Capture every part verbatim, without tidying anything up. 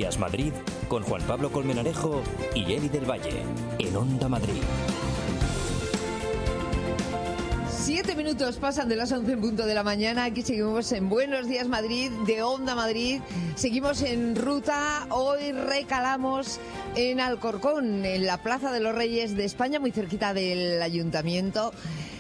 Días Madrid con Juan Pablo Colmenarejo y Eli del Valle en Onda Madrid. Siete minutos pasan de las once en punto de la mañana. Aquí seguimos en Buenos Días Madrid, de Onda Madrid. Seguimos en ruta. Hoy recalamos en Alcorcón, en la Plaza de los Reyes de España, muy cerquita del Ayuntamiento.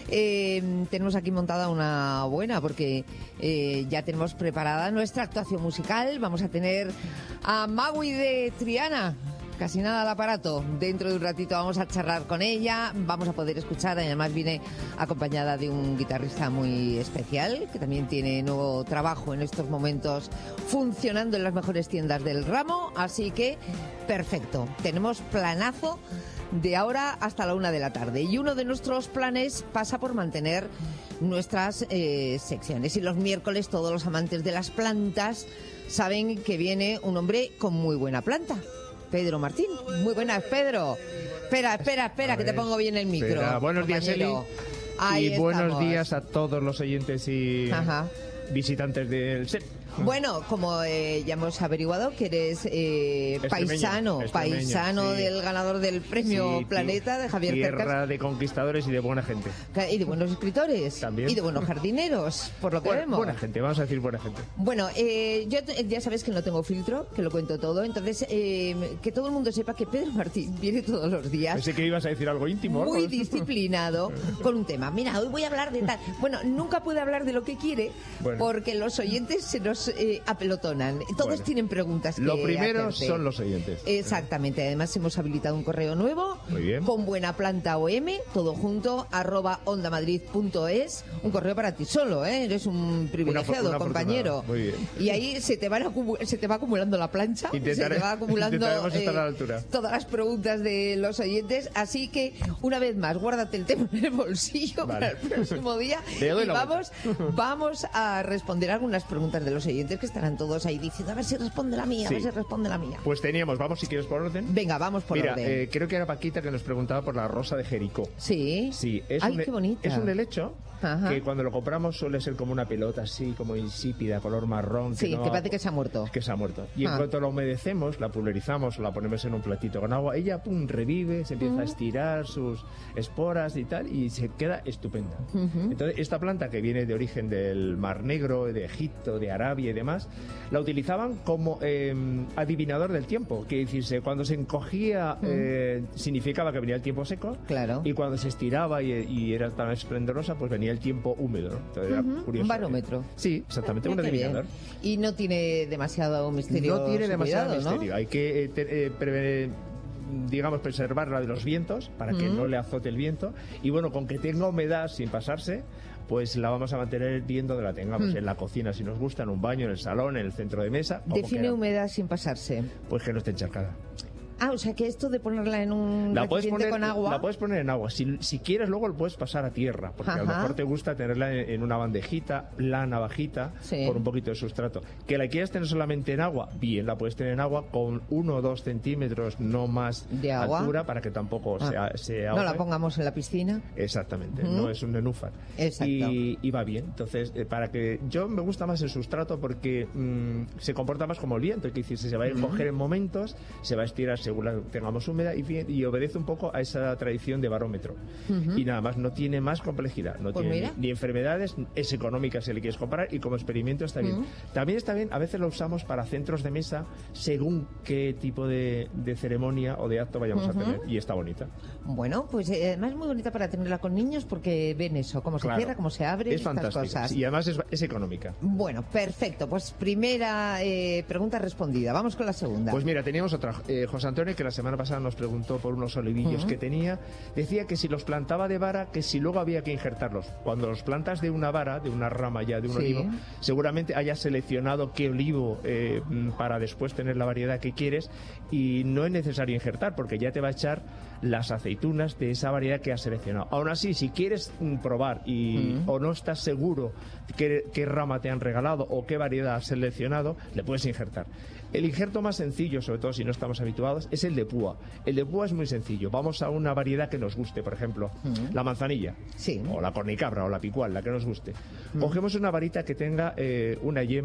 Eh, tenemos aquí montada una buena porque eh, ya tenemos preparada nuestra actuación musical. Vamos a tener a Magui de Triana. Casi nada al aparato. Dentro de un ratito vamos a charlar con ella, vamos a poder escuchar. Además viene acompañada de un guitarrista muy especial que también tiene nuevo trabajo en estos momentos funcionando en las mejores tiendas del ramo. Así que perfecto, tenemos planazo de ahora hasta la una de la tarde. Y uno de nuestros planes pasa por mantener nuestras eh, secciones. Y los miércoles todos los amantes de las plantas saben que viene un hombre con muy buena planta. Pedro Martín. Muy buenas, Pedro. Espera, espera, espera, que te pongo bien el micro. Espera. Buenos días, Eli. Ahí y estamos. Buenos días a todos los oyentes y Ajá. visitantes del set. Bueno, como eh, ya hemos averiguado que eres eh, paisano, extremeño, paisano sí. del ganador del premio Sí, Planeta de Javier Tierra Cercas. de conquistadores y de buena gente. Y de buenos escritores. También. Y de buenos jardineros, por lo que Buena, vemos. buena gente, vamos a decir buena gente. Bueno, eh, yo t- ya sabes que no tengo filtro, que lo cuento todo. Entonces, eh, que todo el mundo sepa que Pedro Martín viene todos los días. Pensé que ibas a decir algo íntimo. Muy ¿no? disciplinado con un tema. Mira, hoy voy a hablar de tal. Bueno, nunca puede hablar de lo que quiere Bueno. porque los oyentes se nos eh, apelotonan. Todos Bueno. tienen preguntas que Lo primero hacerte. son los oyentes. Exactamente. Además hemos habilitado un correo nuevo. Muy bien. Con buena planta O M, todo junto, arroba ondamadrid punto es. Un correo para ti solo, ¿eh? Eres un privilegiado, una compañero. afortunada. Muy bien. Y ahí se te, van acumu- se te va acumulando la plancha. Intentaré- se te va acumulando intentaremos estar eh, a la altura. todas las preguntas de los oyentes. Así que, una vez más, guárdate el tema en el bolsillo Vale. para el próximo día. Te doy Y la vamos, vamos a responder algunas preguntas de los oyentes que estarán todos ahí diciendo a ver si responde la mía, Sí. a ver si responde la mía. Pues teníamos, vamos si quieres por orden. Venga, vamos por Mira, orden. eh, creo que era Paquita que nos preguntaba por la rosa de Jericó. Sí. Sí, es Ay, un, qué bonita. es un helecho Ajá. que cuando lo compramos suele ser como una pelota así, como insípida, color marrón. Sí, no- que parece que se ha muerto. que se ha muerto. Y Ah. en cuanto la humedecemos, la pulverizamos o la ponemos en un platito con agua, ella pum, revive, se empieza a estirar sus esporas y tal, y se queda estupenda. Entonces, esta planta que viene de origen del Mar Negro, de Egipto, de Arabia y demás, la utilizaban como eh, adivinador del tiempo. Que decirse, cuando se encogía, eh, significaba que venía el tiempo seco. Claro. Y cuando se estiraba y, y era tan esplendorosa, pues venía el tiempo húmedo, ¿no? Entonces, era Ujú, curioso. un barómetro. Sí, exactamente, un Mira qué adivinador. bien. Y no tiene demasiado misterio. No tiene su demasiado cuidado, ¿no? misterio. Hay que eh, te- eh, prever- digamos, preservarla de los vientos para que Mm. no le azote el viento. Y bueno, con que tenga humedad sin pasarse, pues la vamos a mantener bien donde la tengamos. Mm. En la cocina, si nos gusta, en un baño, en el salón, en el centro de mesa. como Define queramos. humedad sin pasarse. Pues que no esté encharcada. Ah, o sea que esto de ponerla en un La puedes, recipiente poner, con agua. la puedes poner en agua. Si, si quieres, luego lo puedes pasar a tierra. Porque a lo Ajá. mejor te gusta tenerla en, en una bandejita plana, bajita, Sí. con un poquito de sustrato. Que la quieras tener solamente en agua, bien, la puedes tener en agua con uno o dos centímetros, no más De agua. altura, para que tampoco Ah. se, se No la ahogue. pongamos en la piscina. Exactamente, Ujú. no es un nenúfar. Exacto. Y, y va bien. Entonces, eh, para que yo me gusta más el sustrato porque mm, se comporta más como el viento. Es decir, se va a ir coger en momentos, se va a estirar según la tengamos húmeda y, bien- y obedece un poco a esa tradición de barómetro. Y nada más, no tiene más complejidad. No Pues tiene mira. ni, ni enfermedades, es económica si le quieres comprar y como experimento está bien. También está bien, a veces lo usamos para centros de mesa según qué tipo de, de ceremonia o de acto vayamos a tener. Y está bonita. Bueno, pues eh, además es muy bonita para tenerla con niños porque ven eso, cómo se Claro. cierra, cómo se abre, Es estas fantástica. cosas. Y además es, es económica. Bueno, perfecto. Pues primera eh, pregunta respondida. Vamos con la segunda. Pues mira, teníamos otra. Eh, José Antonio, que la semana pasada nos preguntó por unos olivillos que tenía, decía que si los plantaba de vara, que si luego había que injertarlos. Cuando los plantas de una vara, de una rama ya de un Sí. olivo, seguramente hayas seleccionado qué olivo eh, mm, para después tener la variedad que quieres y no es necesario injertar porque ya te va a echar las aceitunas de esa variedad que has seleccionado. Aún así, si quieres mm, probar y o no estás seguro qué, qué rama te han regalado o qué variedad has seleccionado, le puedes injertar. El injerto más sencillo, sobre todo si no estamos habituados, es el de púa. El de púa es muy sencillo. Vamos a una variedad que nos guste, por ejemplo, la manzanilla, Sí. o la cornicabra, o la picual, la que nos guste. Cogemos una varita que tenga eh, una yema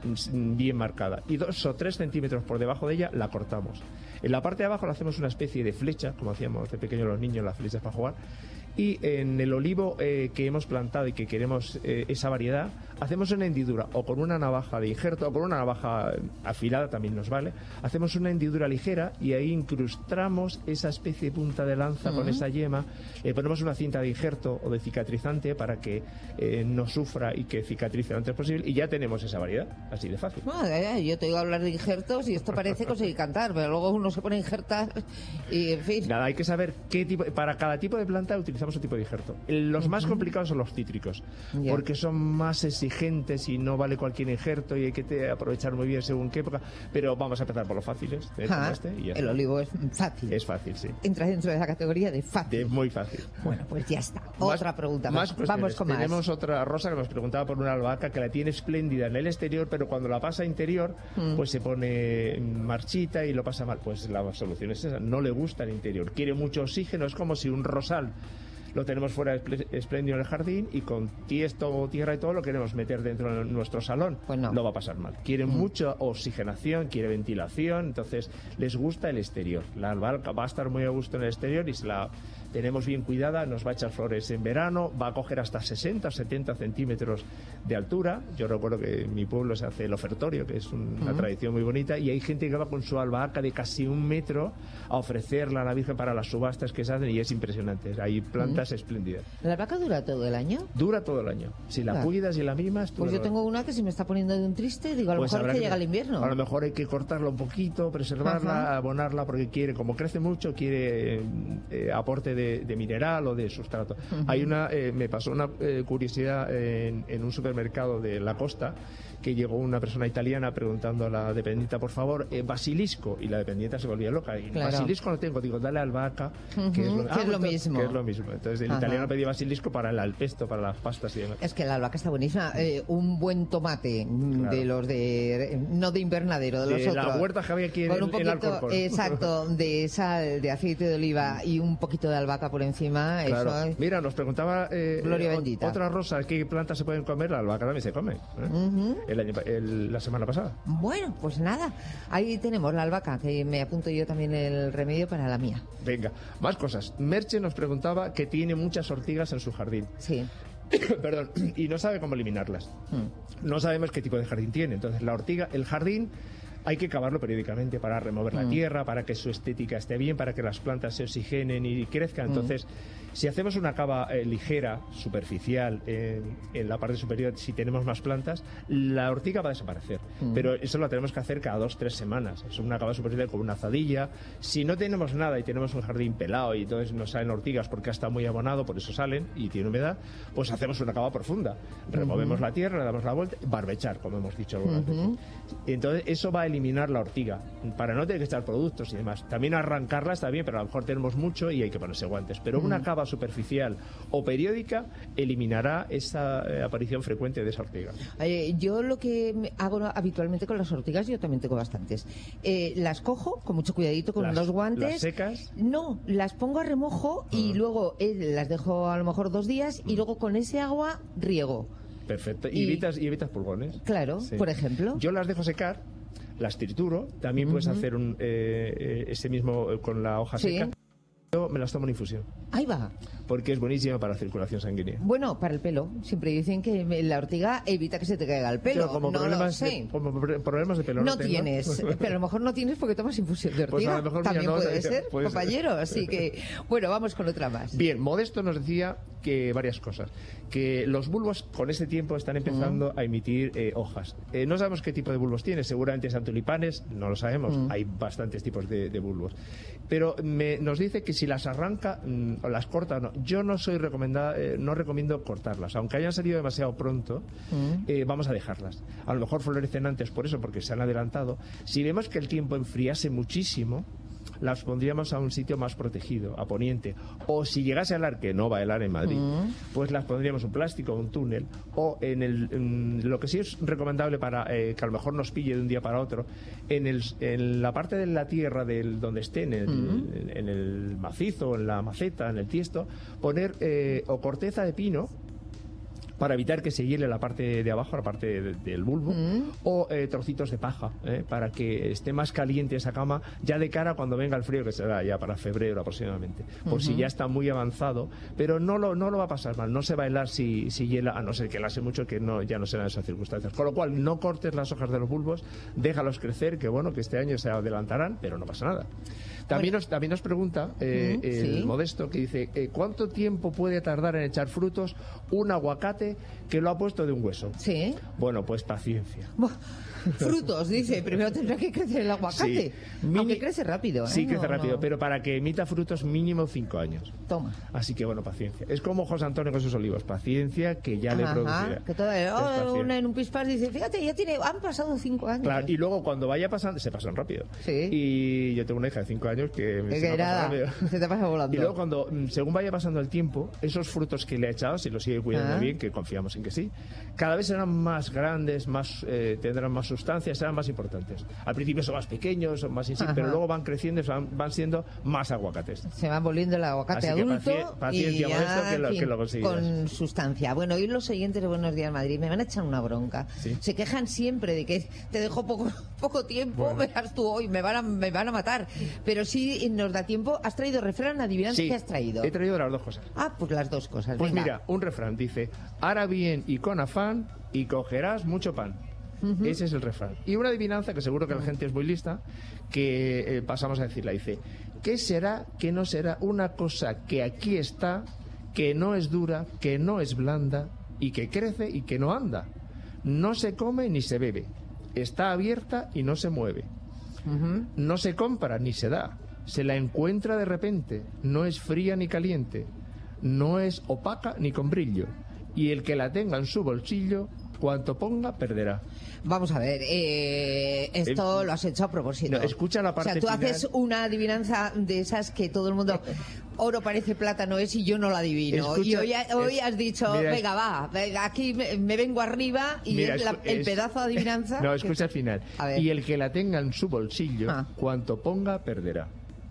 bien marcada, y dos o tres centímetros por debajo de ella la cortamos. En la parte de abajo le hacemos una especie de flecha, como hacíamos de pequeños los niños, las flechas para jugar. Y en el olivo eh, que hemos plantado y que queremos eh, esa variedad, hacemos una hendidura o con una navaja de injerto o con una navaja afilada, también nos vale. Hacemos una hendidura ligera y ahí incrustamos esa especie de punta de lanza uh-huh. con esa yema. Le eh, ponemos una cinta de injerto o de cicatrizante para que eh, no sufra y que cicatrice lo antes posible, y ya tenemos esa variedad, así de fácil. Ah, yo te oigo hablar de injertos y esto parece conseguir cantar, pero luego uno se pone a injertar y en fin. Nada, hay que saber qué tipo, para cada tipo de planta utilizamos un tipo de injerto. Los uh-huh. más complicados son los cítricos, yeah. porque son más exigentes y no vale cualquier injerto y hay que te, aprovechar muy bien según qué época, pero vamos a empezar por los fáciles. Ah, este, y el está. Olivo es fácil. Es fácil, sí. Entra dentro de la categoría de fácil. De muy fácil. Bueno, pues ya está. Otra más, pregunta más. más. Vamos con más. Tenemos otra Rosa que nos preguntaba por una albahaca que la tiene espléndida en el exterior, pero cuando la pasa a interior, mm. pues se pone marchita y lo pasa mal. Pues la solución es esa. No le gusta el interior. Quiere mucho oxígeno. Es como si un rosal lo tenemos fuera espléndido en el jardín y con tiesto, tierra y todo lo queremos meter dentro de nuestro salón. Pues no. Lo va a pasar mal. Quiere mm. mucha oxigenación, quiere ventilación, entonces les gusta el exterior. La albahaca va a estar muy a gusto en el exterior y si la tenemos bien cuidada, nos va a echar flores en verano, va a coger hasta sesenta o setenta centímetros de altura. Yo recuerdo que en mi pueblo se hace el ofertorio, que es un, una mm. tradición muy bonita, y hay gente que va con su albahaca de casi un metro a ofrecerla a la Virgen para las subastas que se hacen, y es impresionante. Hay plantas mm. espléndidas. ¿La albahaca dura todo el año? Dura todo el año. Si la claro. cuidas y la mimas... Pues yo tengo una que se me está poniendo de un triste, digo, a lo pues mejor es que, que llega el invierno. A lo mejor hay que cortarla un poquito, preservarla, Ajá. abonarla, porque quiere, como crece mucho, quiere eh, aporte de, de mineral o de sustrato. Uh-huh. Hay una, eh, me pasó una eh, curiosidad en, en un supermercado de la costa, que llegó una persona italiana preguntando a la dependienta, por favor, eh, basilisco, y la dependienta se volvía loca. Y claro. basilisco no tengo, digo, dale albahaca, uh-huh. que es lo, ah, es lo mismo. Que es lo mismo. Entonces el Ajá. italiano pedía basilisco para el al pesto, para las pastas y demás. Es que la albahaca está buenísima. Eh, un buen tomate claro. de los de, no de invernadero, de los de otros. La huerta que había aquí en, con un poquito, en Alcorcón. Exacto, de sal, de aceite de oliva y un poquito de albahaca por encima. Claro. Eso es... Mira, nos preguntaba eh, Gloria bendita. Otra Rosa, ¿qué plantas se pueden comer? La albahaca también se come. ¿eh? Uh-huh. el año, el, la semana pasada. Bueno, pues nada, ahí tenemos la albahaca, que me apunto yo también el remedio para la mía. Venga, más cosas. Merche nos preguntaba que tiene muchas ortigas en su jardín. Sí. Perdón, y no sabe cómo eliminarlas. Hmm. No sabemos qué tipo de jardín tiene. Entonces, la ortiga, el jardín... hay que cavarlo periódicamente para remover mm. la tierra, para que su estética esté bien, para que las plantas se oxigenen y crezcan. Entonces, mm. si hacemos una cava eh, ligera, superficial, en, en la parte superior, si tenemos más plantas, la ortiga va a desaparecer. Mm. Pero eso lo tenemos que hacer cada dos, tres semanas. Es una cava superficial con una azadilla. Si no tenemos nada y tenemos un jardín pelado y entonces nos salen ortigas porque está muy abonado, por eso salen y tiene humedad, pues hacemos una cava profunda. Removemos mm-hmm. la tierra, le damos la vuelta, barbechar, como hemos dicho algunas mm-hmm. veces. Entonces, eso va a eliminar la ortiga, para no tener que echar productos y demás. También arrancarla está bien, pero a lo mejor tenemos mucho y hay que ponerse guantes. Pero mm. una cava superficial o periódica eliminará esa eh, aparición frecuente de esa ortiga. Eh, yo lo que hago habitualmente con las ortigas, yo también tengo bastantes. Eh, las cojo con mucho cuidadito con las, los guantes. ¿Las secas? No, las pongo a remojo y uh-huh. luego eh, las dejo a lo mejor dos días y uh-huh. luego con ese agua riego. Perfecto. Y, y evitas, y evitas pulgones. Claro, sí. Por ejemplo. Yo las dejo secar, las trituro. También uh-huh. puedes hacer un, eh, eh, ese mismo eh, con la hoja sí. seca. Yo me las tomo en infusión. Ahí va. Porque es buenísima para la circulación sanguínea. Bueno, para el pelo. Siempre dicen que la ortiga evita que se te caiga el pelo. Pero como, no problemas, de, como problemas de pelo no, no tengo. Tienes. Pero a lo mejor no tienes porque tomas infusión de ortiga. Pues a lo mejor también no, puede ser, puede compañero. Ser. Así que, bueno, vamos con otra más. Bien, Modesto nos decía que varias cosas. Que los bulbos con este tiempo están empezando uh-huh. a emitir eh, hojas. Eh, no sabemos qué tipo de bulbos tiene. Seguramente sean tulipanes, no lo sabemos. Uh-huh. Hay bastantes tipos de, de bulbos. Pero me, nos dice que si las arranca mmm, o las corta, no. Yo no soy recomendada, eh, no recomiendo cortarlas. Aunque hayan salido demasiado pronto, uh-huh. eh, vamos a dejarlas. A lo mejor florecen antes por eso, porque se han adelantado. Si vemos que el tiempo enfriase muchísimo, las pondríamos a un sitio más protegido, a poniente. O si llegase a helar, que no va a helar en Madrid, uh-huh. pues las pondríamos un plástico, un túnel. O en el en, lo que sí es recomendable para eh, que a lo mejor nos pille de un día para otro, en, el, en la parte de la tierra del, donde esté, en el, uh-huh. en, en el macizo, en la maceta, en el tiesto, poner eh, o corteza de pino para evitar que se hiele la parte de abajo, la parte de, del bulbo, Mm. o eh, trocitos de paja, eh, para que esté más caliente esa cama ya de cara cuando venga el frío, que será ya para febrero aproximadamente, por si ya está muy avanzado, pero no lo, no lo va a pasar mal, no se va a helar si, si hiela, a no ser que helase mucho, que no, ya no serán esas circunstancias. Con lo cual, no cortes las hojas de los bulbos, déjalos crecer, que bueno, que este año se adelantarán, pero no pasa nada. También, Bueno. nos, también nos pregunta eh, Mm, el sí. Modesto, que dice, eh, ¿cuánto tiempo puede tardar en echar frutos un aguacate que lo ha puesto de un hueso? Sí. Bueno, pues paciencia. Buah, frutos, dice. Primero tendrá que crecer el aguacate. Sí. Mini- Aunque crece rápido, ¿eh? Sí, crece No, rápido, no. pero para que emita frutos mínimo cinco años. Toma. Así que bueno, paciencia. Es como José Antonio con sus olivos. Paciencia que ya le Ajá, producirá. que todo, oh, Despacio. una en un pispás dice, fíjate, ya tiene, han pasado cinco años. Claro, y luego cuando vaya pasando, se pasan rápido. Sí. Y yo tengo una hija de cinco años que Que se me pasa nada, rápido. se te pasa volando. Y luego cuando, mm, según vaya pasando el tiempo, esos frutos que le ha echado, si los sigue cuidando Ah. bien, que confiamos en que sí, cada vez serán más grandes, más eh, tendrán más sustancia, serán más importantes. Al principio son más pequeños, son más insignes, Ajá. pero luego van creciendo y van, van siendo más aguacates. Se va volviendo el aguacate Así que adulto paci- paciencia, y ya, Modesto, que lo- en fin, que lo conseguirás. con sustancia. Bueno, y los oyentes de Buenos Días Madrid me van a echar una bronca. Sí. Se quejan siempre de que te dejo poco poco tiempo, Bueno. verás tú hoy, me van a, me van a matar. Pero sí nos da tiempo. ¿Has traído refrán, adivinanza? Sí, ¿Qué has traído? he traído las dos cosas. Ah, pues las dos cosas. Pues venga. mira, un refrán dice, hará bien y con afán y cogerás mucho pan. Ese es el refrán. Y una adivinanza que seguro que la gente es muy lista, que eh, pasamos a decirla, dice, ¿qué será que no será una cosa que aquí está, que no es dura, que no es blanda y que crece y que no anda? No se come ni se bebe, está abierta y no se mueve. Ujú. No se compra ni se da, se la encuentra de repente, no es fría ni caliente, no es opaca ni con brillo, y el que la tenga en su bolsillo, cuanto ponga, perderá. Vamos a ver, eh, esto El- lo has hecho a propósito. No, escucha la parte O sea, tú final. haces una adivinanza de esas que todo el mundo... Oro parece plátano es y yo no la adivino. Escucha, y hoy, ha- hoy es- has dicho, mira, es- venga, va, venga, aquí me, me vengo arriba y Mira, es la- escu- el es- pedazo de adivinanza... No, que- escucha el final. A ver. Y el que la tenga en su bolsillo, Ah. cuanto ponga, perderá.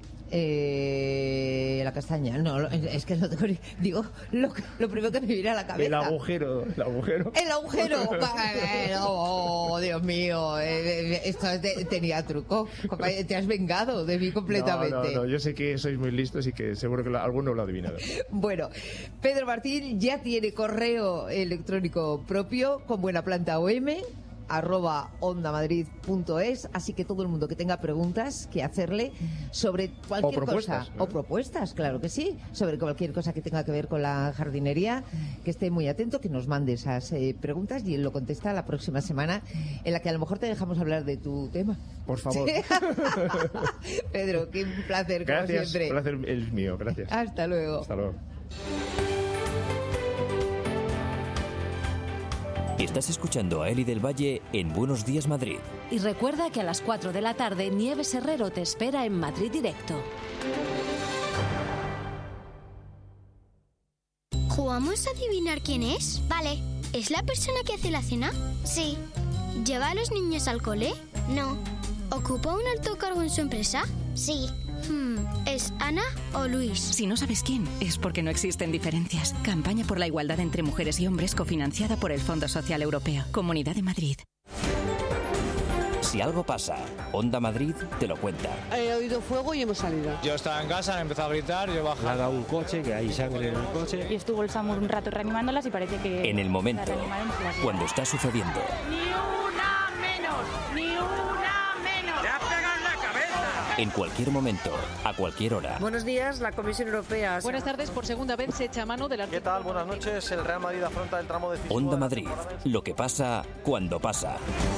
Eh, la castaña, no, lo- es que no tengo ni- digo, lo, que- lo primero que me viene a la cabeza. El agujero, el agujero. El agujero. Bueno, oh, Dios mío, eh, eh, esto es de- tenía truco. Compañero, te has vengado de mí completamente. No, no, no, yo sé que sois muy listos y que seguro que lo- alguno lo ha adivinado. Bueno, Pedro Martín ya tiene correo electrónico propio con buena planta O M arroba ondamadrid punto es, así que todo el mundo que tenga preguntas que hacerle sobre cualquier O propuestas, cosa ¿no? o propuestas, claro que sí, sobre cualquier cosa que tenga que ver con la jardinería, que esté muy atento, que nos mande esas eh, preguntas y él lo contesta la próxima semana, en la que a lo mejor te dejamos hablar de tu tema. Por favor. Pedro, qué placer, como Gracias, siempre. el placer es mío, gracias. Hasta luego. Hasta luego. Estás escuchando a Eli del Valle en Buenos Días Madrid. Y recuerda que a las cuatro de la tarde Nieves Herrero te espera en Madrid Directo. ¿Jugamos a adivinar quién es? Vale. ¿Es la persona que hace la cena? Sí. ¿Lleva a los niños al cole? No. ¿Ocupa un alto cargo en su empresa? Sí. Hmm, ¿es Ana o Luis? Si no sabes quién, es porque no existen diferencias. Campaña por la igualdad entre mujeres y hombres cofinanciada por el Fondo Social Europeo. Comunidad de Madrid. Si algo pasa, Onda Madrid te lo cuenta. He oído fuego y hemos salido. Yo estaba en casa, me empezó a gritar, yo bajé. Le ha dado un coche, que hay sangre en el coche. Y estuvo el SAMUR un rato reanimándolas y parece que... En el momento, la reanimaron por las cuando está sucediendo. ¡Ni una menos! ¡Ni una menos! ¡Te has pegado en la cabeza! En cualquier momento, a cualquier hora. Buenos días, la Comisión Europea. Buenas tardes, por segunda vez se echa mano del ¿Qué tal? Buenas noches. El Real Madrid afronta el tramo decisivo. Onda Madrid, lo que pasa cuando pasa.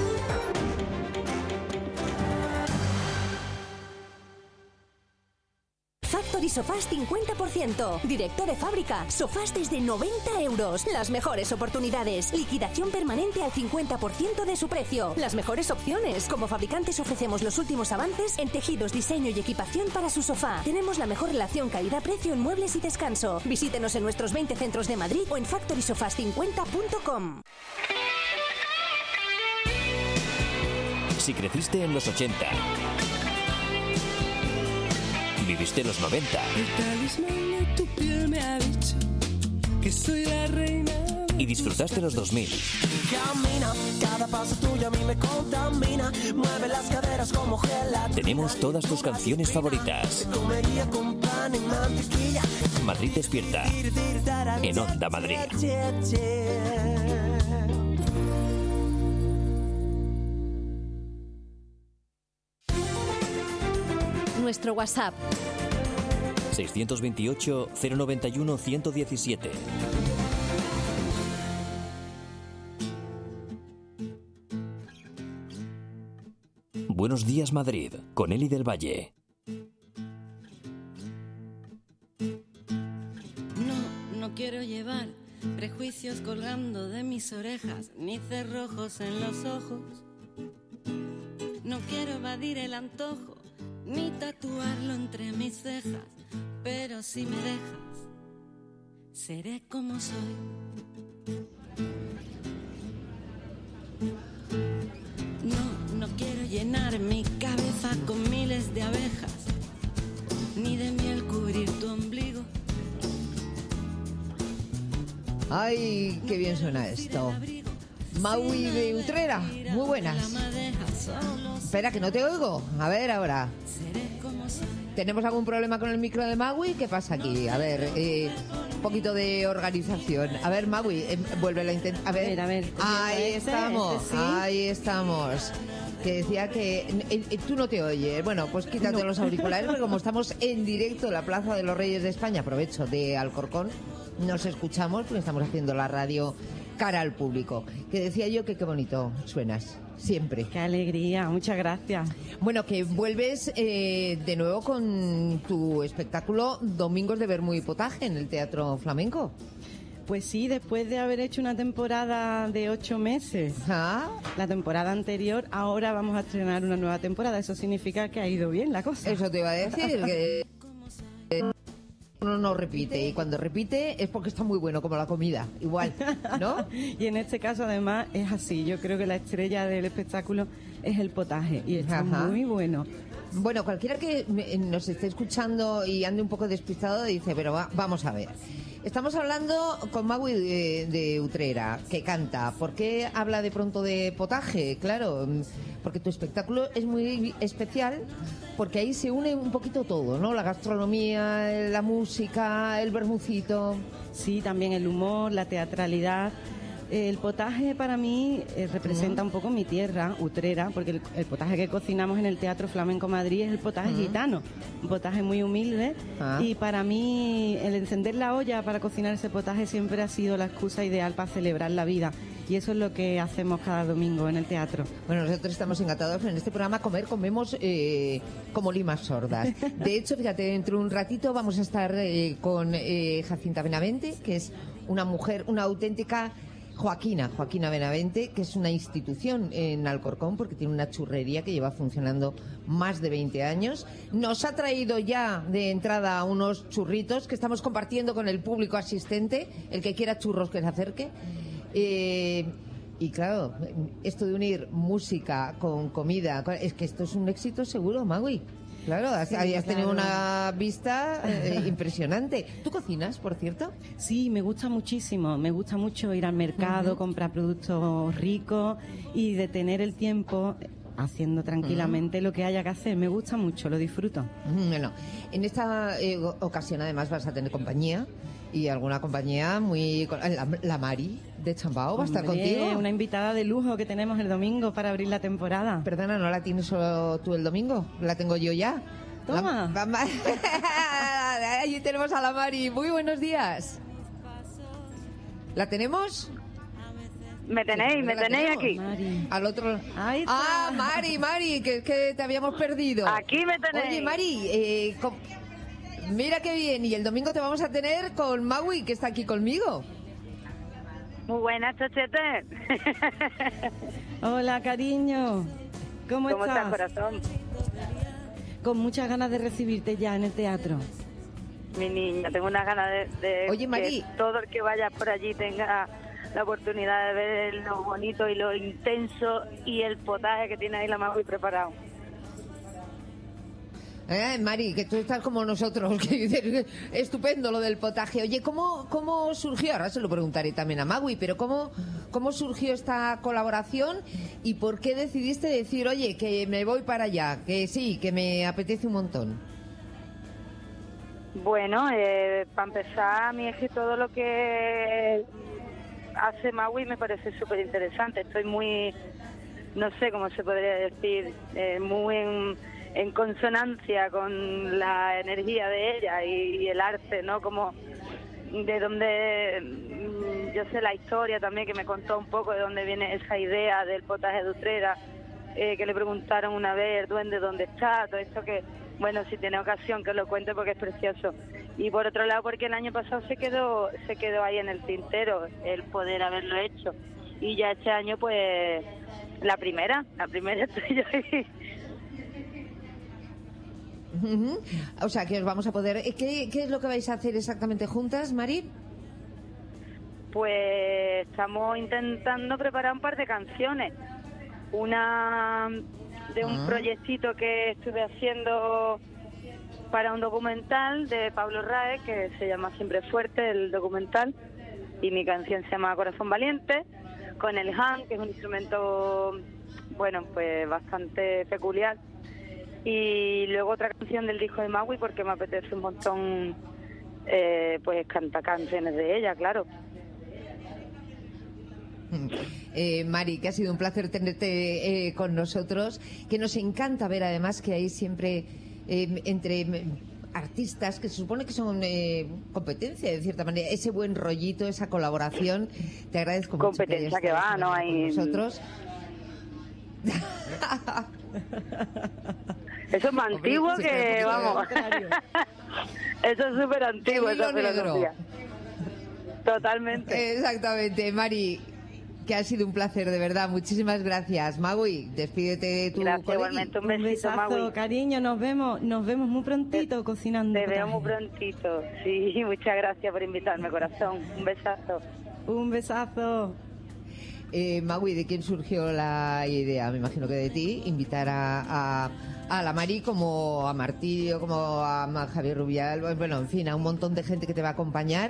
Factory Sofás cincuenta por ciento. Directo de fábrica. Sofás desde noventa euros. Las mejores oportunidades. Liquidación permanente al cincuenta por ciento de su precio. Las mejores opciones. Como fabricantes ofrecemos los últimos avances en tejidos, diseño y equipación para su sofá. Tenemos la mejor relación calidad-precio en muebles y descanso. Visítenos en nuestros veinte centros de Madrid o en factory sofás cincuenta punto com. Si creciste en los ochenta, viviste los noventa. El talismán de tu piel me ha dicho que soy la reina y disfrutaste los dos mil. Camina, cada paso tuyo a mí me contamina. Mueve las caderas como gelatina. Tenemos todas tus canciones favoritas. Comería con pan y mantequilla. Madrid despierta. En Onda Madrid. Nuestro WhatsApp seiscientos veintiocho, cero noventa y uno, ciento diecisiete. Buenos días, Madrid, con Eli del Valle. No, no quiero llevar prejuicios colgando de mis orejas, ni cerrojos en los ojos. No quiero evadir el antojo, ni tatuarlo entre mis cejas. Pero si me dejas, seré como soy. No, no quiero llenar mi cabeza con miles de abejas, ni de miel cubrir tu ombligo. Ay, qué bien suena esto. Maui de Utrera, muy buenas. Espera, que no te oigo. A ver, ahora. ¿Tenemos algún problema con el micro de Maui? ¿Qué pasa aquí? A ver, eh, un poquito de organización. A ver, Maui, eh, vuelve a intentar. A ver, a ver. Ahí Este, estamos, este sí. ahí estamos. Que decía que eh, eh, tú no te oyes. Bueno, pues quítate No. los auriculares, porque como estamos en directo en la Plaza de los Reyes de España, aprovecho de Alcorcón, nos escuchamos porque estamos haciendo la radio cara al público. Que decía yo que qué bonito suenas. Siempre. Qué alegría, muchas gracias. Bueno, que vuelves eh, de nuevo con tu espectáculo Domingos de Vermú y Potaje en el Teatro Flamenco. Pues sí, después de haber hecho una temporada de ocho meses, ¿Ah? la temporada anterior, ahora vamos a estrenar una nueva temporada. Eso significa que ha ido bien la cosa. Eso te iba a decir, que uno no repite, y cuando repite es porque está muy bueno, como la comida, igual, ¿no? Y en este caso además es así. Yo creo que la estrella del espectáculo es el potaje y está Ajá. muy bueno. Bueno, cualquiera que me- nos esté escuchando y ande un poco despistado dice, pero va- vamos a ver. Estamos hablando con Maui de, de Utrera, que canta. ¿Por qué habla de pronto de potaje? Claro, mm, porque tu espectáculo es muy especial, porque ahí se une un poquito todo, ¿no? La gastronomía, la música, el bermucito. Sí, también el humor, la teatralidad. El potaje para mí eh, representa un poco mi tierra, Utrera, porque el, el potaje que cocinamos en el Teatro Flamenco Madrid es el potaje Ujú. gitano, un potaje muy humilde. Ah. Y para mí el encender la olla para cocinar ese potaje siempre ha sido la excusa ideal para celebrar la vida. Y eso es lo que hacemos cada domingo en el teatro. Bueno, nosotros estamos encantados en este programa. Comer, comemos eh, como limas sordas. De hecho, fíjate, dentro de un ratito vamos a estar eh, con eh, Jacinta Benavente, que es una mujer, una auténtica Joaquina, Joaquina Benavente, que es una institución en Alcorcón, porque tiene una churrería que lleva funcionando más de veinte años. Nos ha traído ya de entrada unos churritos que estamos compartiendo con el público asistente. El que quiera churros que se acerque. Eh, y claro, esto de unir música con comida, es que esto es un éxito seguro, Maui. Claro, has, Sí, has tenido claro. una vista eh, impresionante. ¿Tú cocinas, por cierto? Sí, me gusta muchísimo. Me gusta mucho ir al mercado, Ujú. comprar productos ricos y de tener el tiempo haciendo tranquilamente lo que haya que hacer. Me gusta mucho, lo disfruto. Mm, Bueno, en esta eh, o- ocasión además vas a tener compañía y alguna compañía muy... La, la Mari de Chambao va a estar Hombre, contigo. Una invitada de lujo que tenemos el domingo para abrir la temporada. Perdona, ¿no la tienes solo tú el domingo? La tengo yo ya. Toma. La- la Ma- Allí tenemos a la Mari. Muy buenos días. ¿La tenemos? Me tenéis, me ¿La tenéis tenemos? aquí. Al otro... Ahí está. Ah, Mari, Mari, que, que te habíamos perdido. Aquí me tenéis. Oye, Mari, eh, com- mira qué bien. Y el domingo te vamos a tener con Maui, que está aquí conmigo. Muy buenas, chochete. Hola, cariño. ¿Cómo, ¿Cómo estás? estás, corazón? Con muchas ganas de recibirte ya en el teatro. Mi niña, tengo unas ganas de, de Oye, Mari. que todo el que vaya por allí tenga la oportunidad de ver lo bonito y lo intenso y el potaje que tiene ahí la Maui preparado. Eh, Mari, que tú estás como nosotros, que dices, estupendo lo del potaje. Oye, ¿cómo, cómo surgió? Ahora se lo preguntaré también a Magui, pero ¿cómo, ¿cómo surgió esta colaboración y por qué decidiste decir, oye, que me voy para allá, que sí, que me apetece un montón? Bueno, eh, para empezar, a mí es que todo lo que hace Magui me parece súper interesante. Estoy muy, no sé cómo se podría decir, eh, muy en, en consonancia con la energía de ella y, y el arte, ¿no? Como de donde, yo sé la historia también, que me contó un poco de dónde viene esa idea del potaje de Utrera, eh, que le preguntaron una vez, el duende, ¿dónde está? Todo esto que, bueno, si tiene ocasión que lo cuente porque es precioso. Y por otro lado, porque el año pasado se quedó se quedó ahí en el tintero el poder haberlo hecho. Y ya este año, pues, la primera, la primera estoy yo ahí. Uh-huh. O sea, que os vamos a poder... ¿Qué, ¿Qué es lo que vais a hacer exactamente juntas, Mari? Pues estamos intentando preparar un par de canciones. Una de un ah. proyectito que estuve haciendo para un documental de Pablo Rae, que se llama Siempre Fuerte, el documental, y mi canción se llama Corazón Valiente, con el han, que es un instrumento, bueno, pues bastante peculiar. Y luego otra canción del disco de Magui, porque me apetece un montón, eh, pues cantar canciones de ella, claro. Eh, Mari, que ha sido un placer tenerte eh, con nosotros, que nos encanta ver además que hay siempre eh, entre eh, artistas que se supone que son eh, competencia de cierta manera, ese buen rollito, esa colaboración. Te agradezco mucho. Competencia que, que va, no hay. Nosotros. Eso es más antiguo. Hombre, que, sí, vamos. Eso es súper antiguo, esa filosofía. Totalmente. Exactamente, Mari, que ha sido un placer, de verdad. Muchísimas gracias. Magui, despídete de tu Gracias, colegui. igualmente. Un besito, un besazo, Magui. Cariño, nos vemos, nos vemos muy prontito te, cocinando. Te veo muy prontito. Sí, muchas gracias por invitarme, corazón. Un besazo. Un besazo. Eh, Magui, ¿de quién surgió la idea? Me imagino que de ti, invitar a, a, a la Mari como a Martirio, como a Javier Rubial, bueno, en fin, a un montón de gente que te va a acompañar.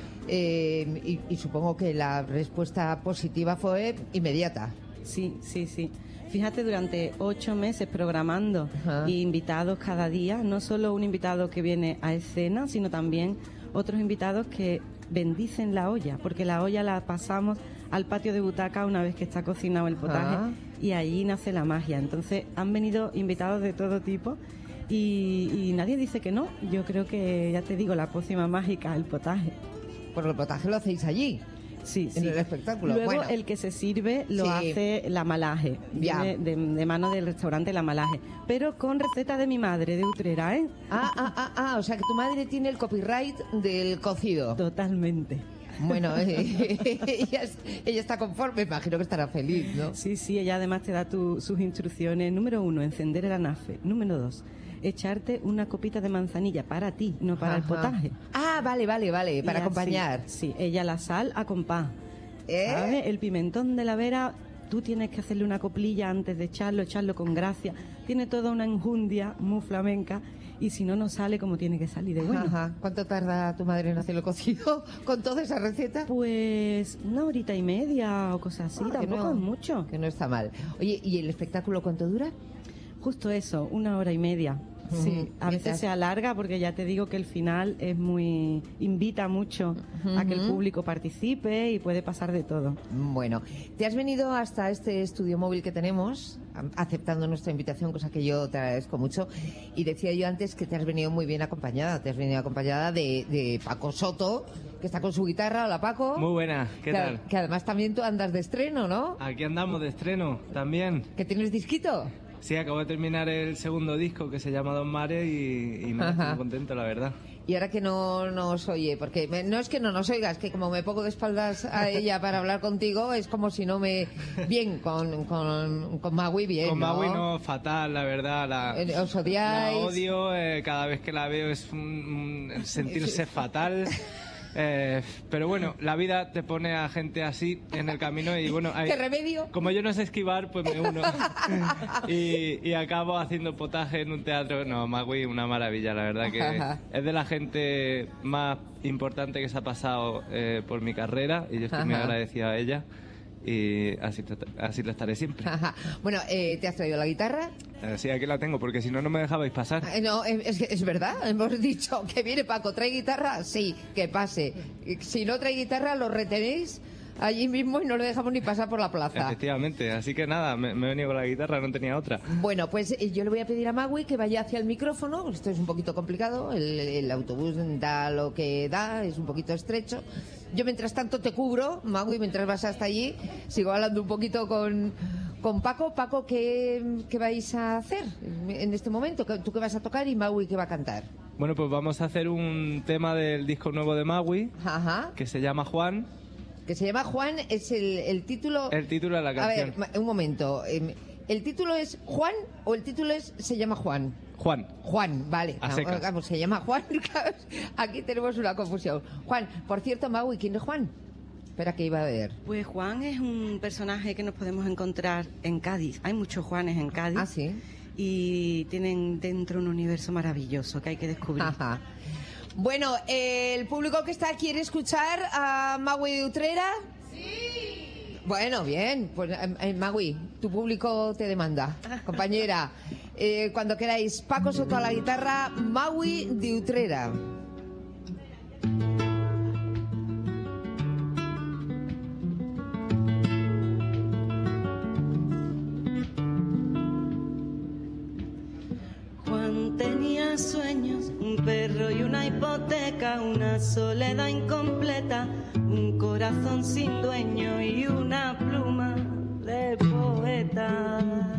Eh, y, y supongo que la respuesta positiva fue inmediata. Sí, sí, sí. Fíjate, durante ocho meses programando Ajá. y invitados cada día, no solo un invitado que viene a escena, sino también otros invitados que bendicen la olla, porque la olla la pasamos al patio de butaca una vez que está cocinado el potaje Ajá. y ahí nace la magia. Entonces han venido invitados de todo tipo y, y nadie dice que no. Yo creo que, ya te digo, la pócima mágica, el potaje. Porque el potaje lo hacéis allí, sí, en sí. el espectáculo. Luego bueno. el que se sirve lo sí. hace la Malaje, viene de, de mano del restaurante La Malaje, pero con receta de mi madre, de Utrera, ¿eh? Ah, ah, ah, ah, o sea que tu madre tiene el copyright del cocido. Totalmente. Bueno, eh, ella, ella está conforme, imagino que estará feliz, ¿no? Sí, sí, ella además te da tu, sus instrucciones. Número uno, encender el anafe. Número dos, echarte una copita de manzanilla para ti, no para Ajá. el potaje. Ah, vale, vale, vale, para y acompañar. Así, sí, ella la sal a compás. ¿Eh? ¿Sabes? El pimentón de la Vera, tú tienes que hacerle una coplilla antes de echarlo, echarlo con gracia. Tiene toda una enjundia muy flamenca y si no, no sale como tiene que salir de bueno. Ajá. ¿Cuánto tarda tu madre en hacerlo cocido con toda esa receta? Pues una horita y media o cosas así, ah, tampoco no, es mucho. Que no está mal. Oye, ¿y el espectáculo cuánto dura? Justo eso, una hora y media. Sí, a veces se alarga porque ya te digo que el final es muy invita mucho uh-huh. a que el público participe y puede pasar de todo. Bueno, te has venido hasta este estudio móvil que tenemos aceptando nuestra invitación, cosa que yo te agradezco mucho, y decía yo antes que te has venido muy bien acompañada, te has venido acompañada de, de Paco Soto, que está con su guitarra. Hola, Paco. Muy buena, ¿qué que, tal? Que además también tú andas de estreno, ¿no? Aquí andamos de estreno también. ¿Que tienes disquito? Sí, acabo de terminar el segundo disco que se llama Don Mares y, y nada, estoy muy contento, la verdad. Y ahora que no nos oye, porque me, no es que no nos oigas, que como me pongo de espaldas a ella para hablar contigo, es como si no me... Bien, con, con, con Magui bien, Con ¿no? Magui no, fatal, la verdad. La, ¿Os odiáis? La odio, eh, cada vez que la veo es un, un sentirse fatal. Eh, pero bueno, la vida te pone a gente así en el camino y bueno... Hay, ¿qué remedio? Como yo no sé esquivar, pues me uno. y, y acabo haciendo potaje en un teatro. No, Magui, una maravilla, la verdad que es de la gente más importante que se ha pasado eh, por mi carrera y yo estoy muy agradecido a ella. Y así, así lo estaré siempre. Bueno, eh, ¿te has traído la guitarra? Eh, sí, aquí la tengo, porque si no, no me dejabais pasar. Eh, no, es, es verdad, hemos dicho que viene Paco, ¿trae guitarra? Sí, que pase. Si no trae guitarra, lo retenéis allí mismo y no lo dejamos ni pasar por la plaza. Efectivamente, así que nada, me, me he venido con la guitarra, no tenía otra. Bueno, pues eh, yo le voy a pedir a Magui que vaya hacia el micrófono, esto es un poquito complicado, el, el autobús da lo que da, es un poquito estrecho. Yo mientras tanto te cubro, Magui, mientras vas hasta allí, sigo hablando un poquito con, con Paco. Paco, ¿qué, ¿qué vais a hacer en este momento? ¿Tú qué vas a tocar y Magui qué va a cantar? Bueno, pues vamos a hacer un tema del disco nuevo de Magui, Ajá. que se llama Juan. Que se llama Juan, es el, el título... El título de la canción. A ver, un momento. ¿El título es Juan o el título es se llama Juan? Juan. Juan, vale. A secas. Vamos, se llama Juan. Aquí tenemos una confusión. Juan, por cierto, Magui, ¿quién es Juan? Espera, que iba a ver. Pues Juan es un personaje que nos podemos encontrar en Cádiz. Hay muchos Juanes en Cádiz. Ah, sí. Y tienen dentro un universo maravilloso que hay que descubrir. Ajá. Bueno, eh, ¿el público que está quiere escuchar a Magui de Utrera? Sí. Bueno, bien. Pues eh, eh, Magui, tu público te demanda. Compañera, eh, cuando queráis, Paco Soto a la guitarra, Magui de Utrera. Juan tenía sueños, un perro y una hipoteca, una soledad incompleta, un corazón sin dueño y una pluma de poeta.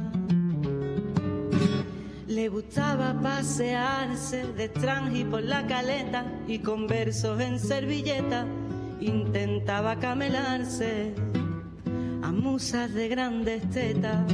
Le gustaba pasearse de extranji por la caleta y con versos en servilleta intentaba camelarse a musas de grandes tetas.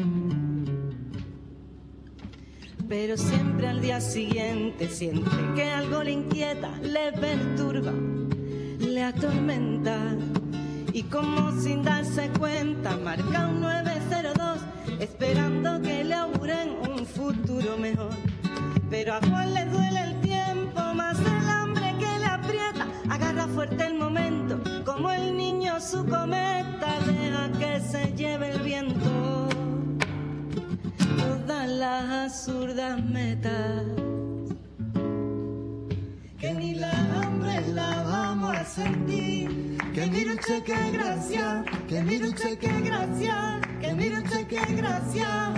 Pero siempre al día siguiente siente que algo le inquieta, le perturba, le atormenta. Y como sin darse cuenta marca un nueve cero dos, esperando que le auguren un futuro mejor. Pero a Juan le duele el tiempo, más el hambre que le aprieta. Agarra fuerte el momento, como el niño su cometa, deja que se lleve el viento todas las absurdas metas. Que ni la hambre la vamos a sentir. Que mire usted qué gracia, que mire usted qué gracia, que mire usted qué gracia.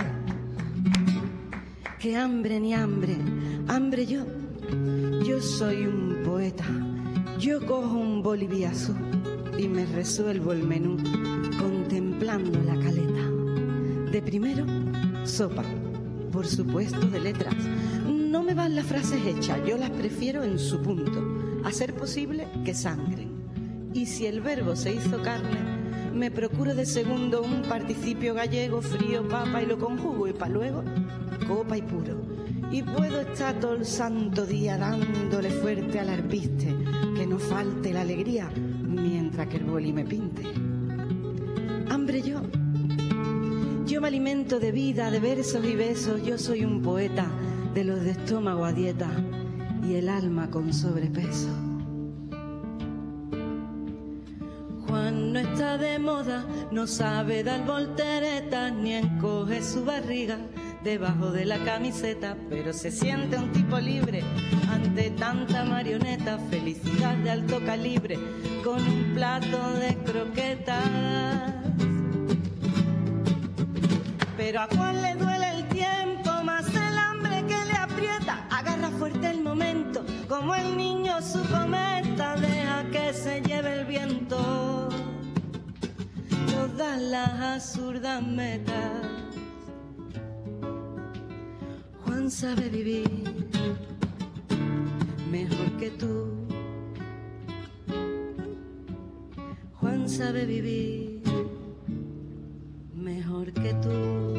Que hambre ni hambre, hambre yo, yo soy un poeta. Yo cojo un boliviazo y me resuelvo el menú contemplando la caleta. De primero, sopa, por supuesto de letras. No me van las frases hechas, yo las prefiero en su punto, a ser posible que sangren. Y si el verbo se hizo carne, me procuro de segundo un participio gallego, frío, papa, y lo conjugo, y pa' luego, copa y puro. Y puedo estar todo el santo día dándole fuerte al arpiste, que no falte la alegría, mientras que el boli me pinte. Hambre yo, yo me alimento de vida, de versos y besos, yo soy un poeta de los de estómago a dieta y el alma con sobrepeso. Juan no está de moda, no sabe dar volteretas ni encoge su barriga debajo de la camiseta, pero se siente un tipo libre ante tanta marioneta, felicidad de alto calibre con un plato de croquetas. Pero a Juan le duele el tiempo, más el hambre que le aprieta. Agarra fuerte el momento, como el niño su cometa, deja que se lleve el viento todas las absurdas metas. Juan sabe vivir mejor que tú. Juan sabe vivir mejor que tú.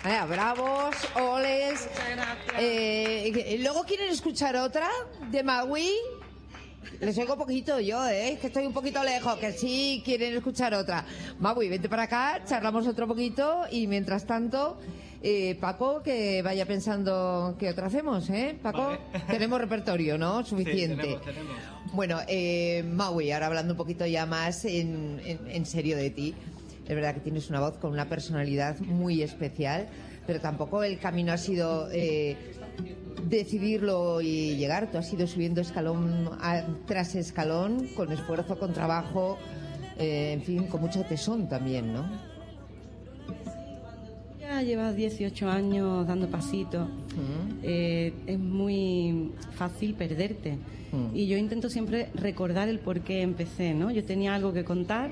Vaya, bravos, oles. Eh, ¿Luego quieren escuchar otra de Magui? Les oigo poquito yo, ¿eh? Es que estoy un poquito lejos, que sí quieren escuchar otra. Magui, vente para acá, charlamos otro poquito y mientras tanto, eh, Paco, que vaya pensando qué otra hacemos, ¿eh? Paco, vale. Tenemos repertorio, ¿no? Suficiente. Sí, tenemos, tenemos. Bueno, eh, Magui, ahora hablando un poquito ya más en, en, en serio de ti. Es verdad que tienes una voz con una personalidad muy especial, pero tampoco el camino ha sido... Eh, decidirlo y llegar. Tú has ido subiendo escalón a, tras escalón, con esfuerzo, con trabajo, eh, en fin, con mucho tesón también, ¿no? Ya llevas dieciocho años dando pasitos. Uh-huh. eh, es muy fácil perderte. Uh-huh. Y yo intento siempre recordar el por qué empecé, ¿no? Yo tenía algo que contar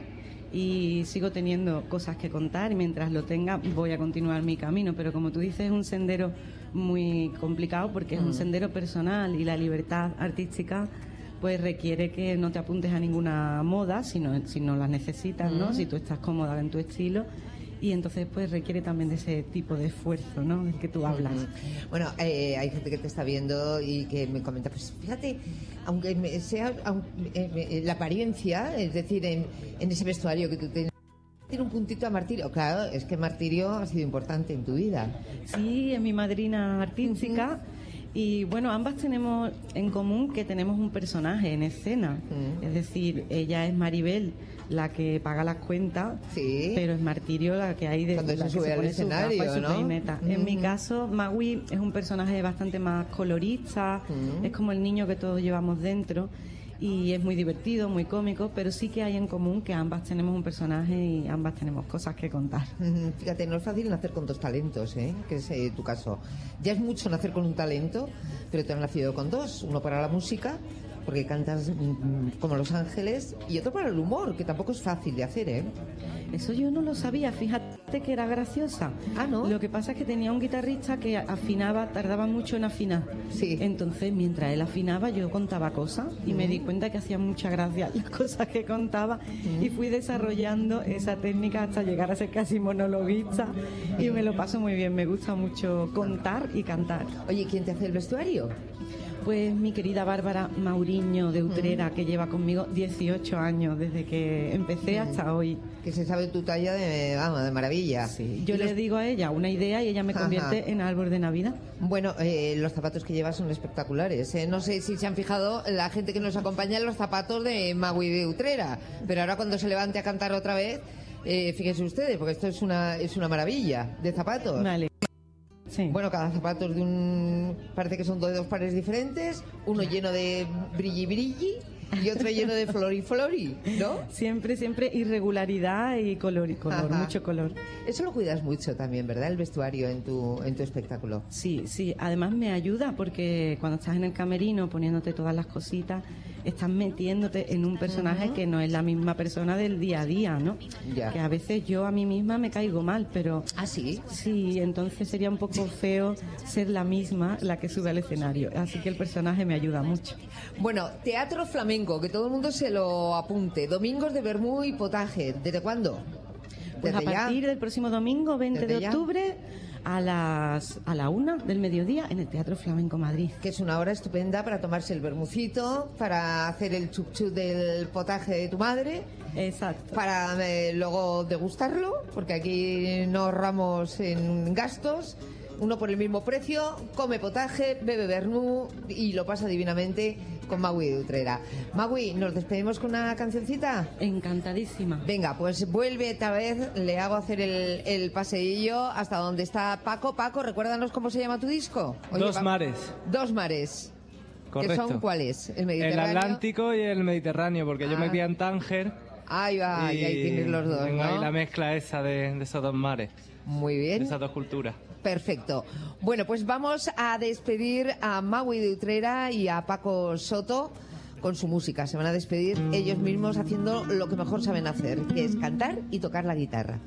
y sigo teniendo cosas que contar, y mientras lo tenga voy a continuar mi camino, pero como tú dices, es un sendero muy complicado porque es un sendero personal, y la libertad artística pues requiere que no te apuntes a ninguna moda si no, si no las necesitas, ¿no? Si tú estás cómoda en tu estilo, y entonces pues requiere también de ese tipo de esfuerzo, ¿no?, del que tú hablas. Bueno, eh, hay gente que te está viendo y que me comenta, pues fíjate, aunque sea aunque, eh, la apariencia, es decir, en, en ese vestuario que tú tienes, tiene un puntito a Martirio. Claro, es que Martirio ha sido importante en tu vida. Sí, es mi madrina artística. Uh-huh. Y bueno, ambas tenemos en común que tenemos un personaje en escena. Uh-huh. Es decir, ella es Maribel, la que paga las cuentas, sí, pero es Martirio la que hay de cuando la se sube al escenario, ¿no? Uh-huh. En mi caso, Magui es un personaje bastante más colorista, uh-huh, es como el niño que todos llevamos dentro. Y es muy divertido, muy cómico, pero sí que hay en común que ambas tenemos un personaje y ambas tenemos cosas que contar. Fíjate, no es fácil nacer con dos talentos, ¿eh? Que es eh, tu caso. Ya es mucho nacer con un talento, pero te han nacido con dos. Uno para la música, porque cantas mm, como Los Ángeles, y otro para el humor, que tampoco es fácil de hacer, ¿eh? Eso yo no lo sabía, fíjate que era graciosa. Ah, ¿no? Lo que pasa es que tenía un guitarrista que afinaba, tardaba mucho en afinar. Sí. Entonces, mientras él afinaba, yo contaba cosas y uh-huh, me di cuenta que hacía mucha gracia las cosas que contaba, uh-huh, y fui desarrollando esa técnica hasta llegar a ser casi monologuista, y me lo paso muy bien, me gusta mucho contar y cantar. Oye, ¿quién te hace el vestuario? Pues mi querida Bárbara Mauriño de Utrera, que lleva conmigo dieciocho años, desde que empecé hasta hoy. Que se sabe tu talla de, vamos, de maravilla. Sí. Yo le los... digo a ella una idea y ella me convierte Ajá. en árbol de Navidad. Bueno, eh, los zapatos que llevas son espectaculares, ¿eh? No sé si se han fijado la gente que nos acompaña en los zapatos de Magui de Utrera, pero ahora cuando se levante a cantar otra vez, eh, fíjense ustedes, porque esto es una, es una maravilla de zapatos. Vale. Sí. Bueno, cada zapato es de un... parece que son de dos pares diferentes, uno lleno de brilli brilli y otro lleno de flori flori, ¿no? Siempre, siempre irregularidad y color, y color, Ajá. mucho color. Eso lo cuidas mucho también, ¿verdad? El vestuario en tu, en tu espectáculo. Sí, sí. Además me ayuda porque cuando estás en el camerino poniéndote todas las cositas, estás metiéndote en un personaje uh-huh. que no es la misma persona del día a día, ¿no? Ya. Que a veces yo a mí misma me caigo mal, pero... ¿Ah, sí? Sí, entonces sería un poco feo ser la misma la que sube al escenario. Así que el personaje me ayuda mucho. Bueno, teatro flamenco, que todo el mundo se lo apunte. Domingos de vermú y potaje. ¿Desde cuándo? Pues a partir ya? del próximo domingo, veinte de octubre... A las a la una del mediodía en el Teatro Flamenco Madrid. Que es una hora estupenda para tomarse el vermucito, para hacer el chup chup del potaje de tu madre. Exacto. Para eh, luego degustarlo, porque aquí no ahorramos en gastos. Uno por el mismo precio, come potaje, bebe vermú y lo pasa divinamente con Magui de Utrera. Magui, ¿nos despedimos con una cancioncita? Encantadísima. Venga, pues vuelve esta vez, le hago hacer el, el paseillo hasta donde está Paco. Paco, recuérdanos cómo se llama tu disco. Oye, Dos va... mares. Dos mares. Correcto. ¿Qué son cuáles? El Mediterráneo. El Atlántico y el Mediterráneo, porque ah. yo me crié en Tánger. Ahí va, y, y ahí tienes los dos, tengo ¿no? ahí la mezcla esa de, de esos dos mares. Muy bien. De esas dos culturas. Perfecto. Bueno, pues vamos a despedir a Magui de Utrera y a Paco Soto con su música. Se van a despedir ellos mismos haciendo lo que mejor saben hacer, que es cantar y tocar la guitarra.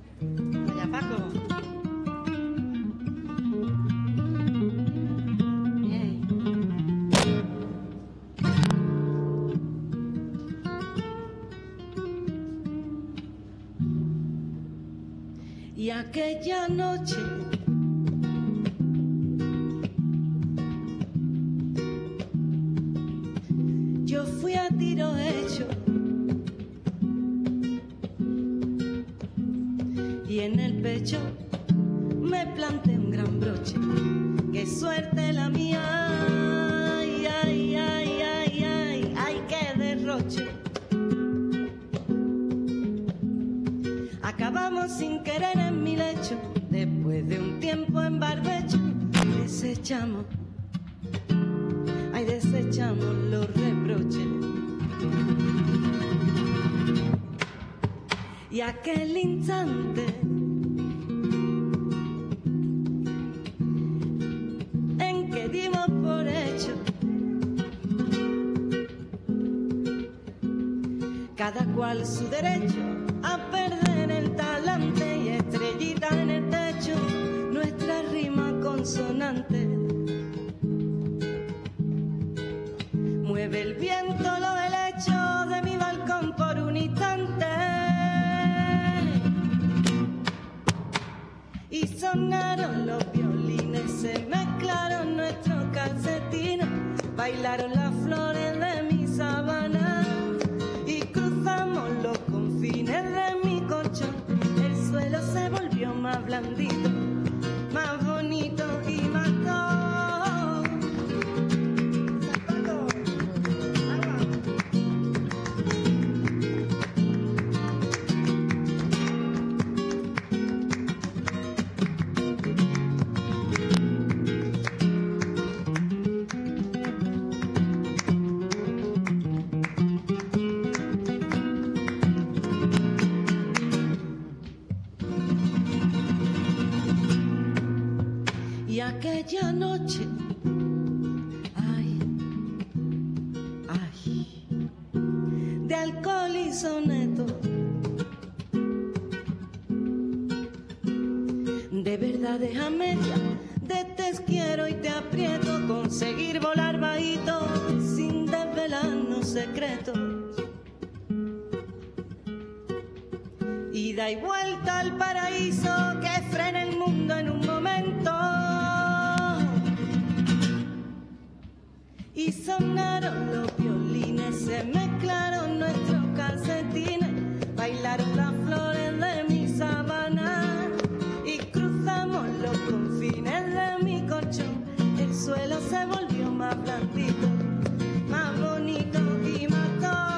Doña Paco. Y aquella noche pecho me planté un gran broche. ¡Qué suerte la mía! ¡Ay, ay, ay, ay, ay! ¡Ay, qué derroche! Acabamos sin querer en mi lecho, después de un tiempo en barbecho. Desechamos, ay, desechamos los reproches. Y aquel instante en que dimos por hecho cada cual su derecho a perder el talante, y estrellita en el techo nuestra rima consonante. Mueve el viento lo helecho de mi balcón por un instante, y sonaron los violines, se mezclaron nuestros calcetines, bailaron las flores de mi sabana y cruzamos los confines de mi colchón. El suelo se volvió más blandito, más bonito y más todo. Aquella noche, ay, ay, de alcohol y soneto, de verdades a media, de te quiero y te aprieto, conseguir volar bajito sin desvelarnos secretos, ida y vuelta al paraíso que frena el mundo en un momento. Y sonaron los violines, se mezclaron nuestros calcetines, bailaron las flores de mi sabana y cruzamos los confines de mi colchón. El suelo se volvió más blandito, más bonito y más todo.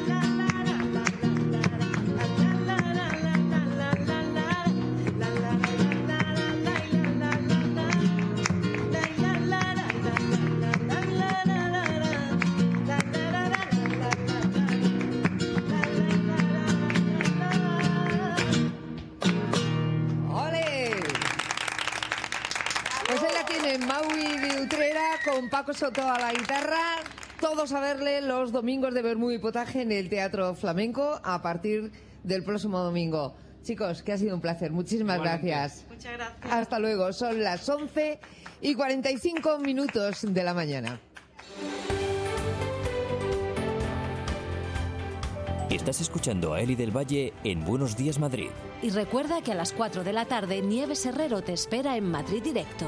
Maui de Utrera con Paco Soto a la guitarra. Todos a verle los domingos de Vermú y Potaje en el Teatro Flamenco a partir del próximo domingo. Chicos, que ha sido un placer. Muchísimas gracias. Muchas gracias. Hasta luego. Son las once y cuarenta y cinco minutos de la mañana. Estás escuchando a Eli del Valle en Buenos Días Madrid. Y recuerda que a las cuatro de la tarde Nieves Herrero te espera en Madrid Directo.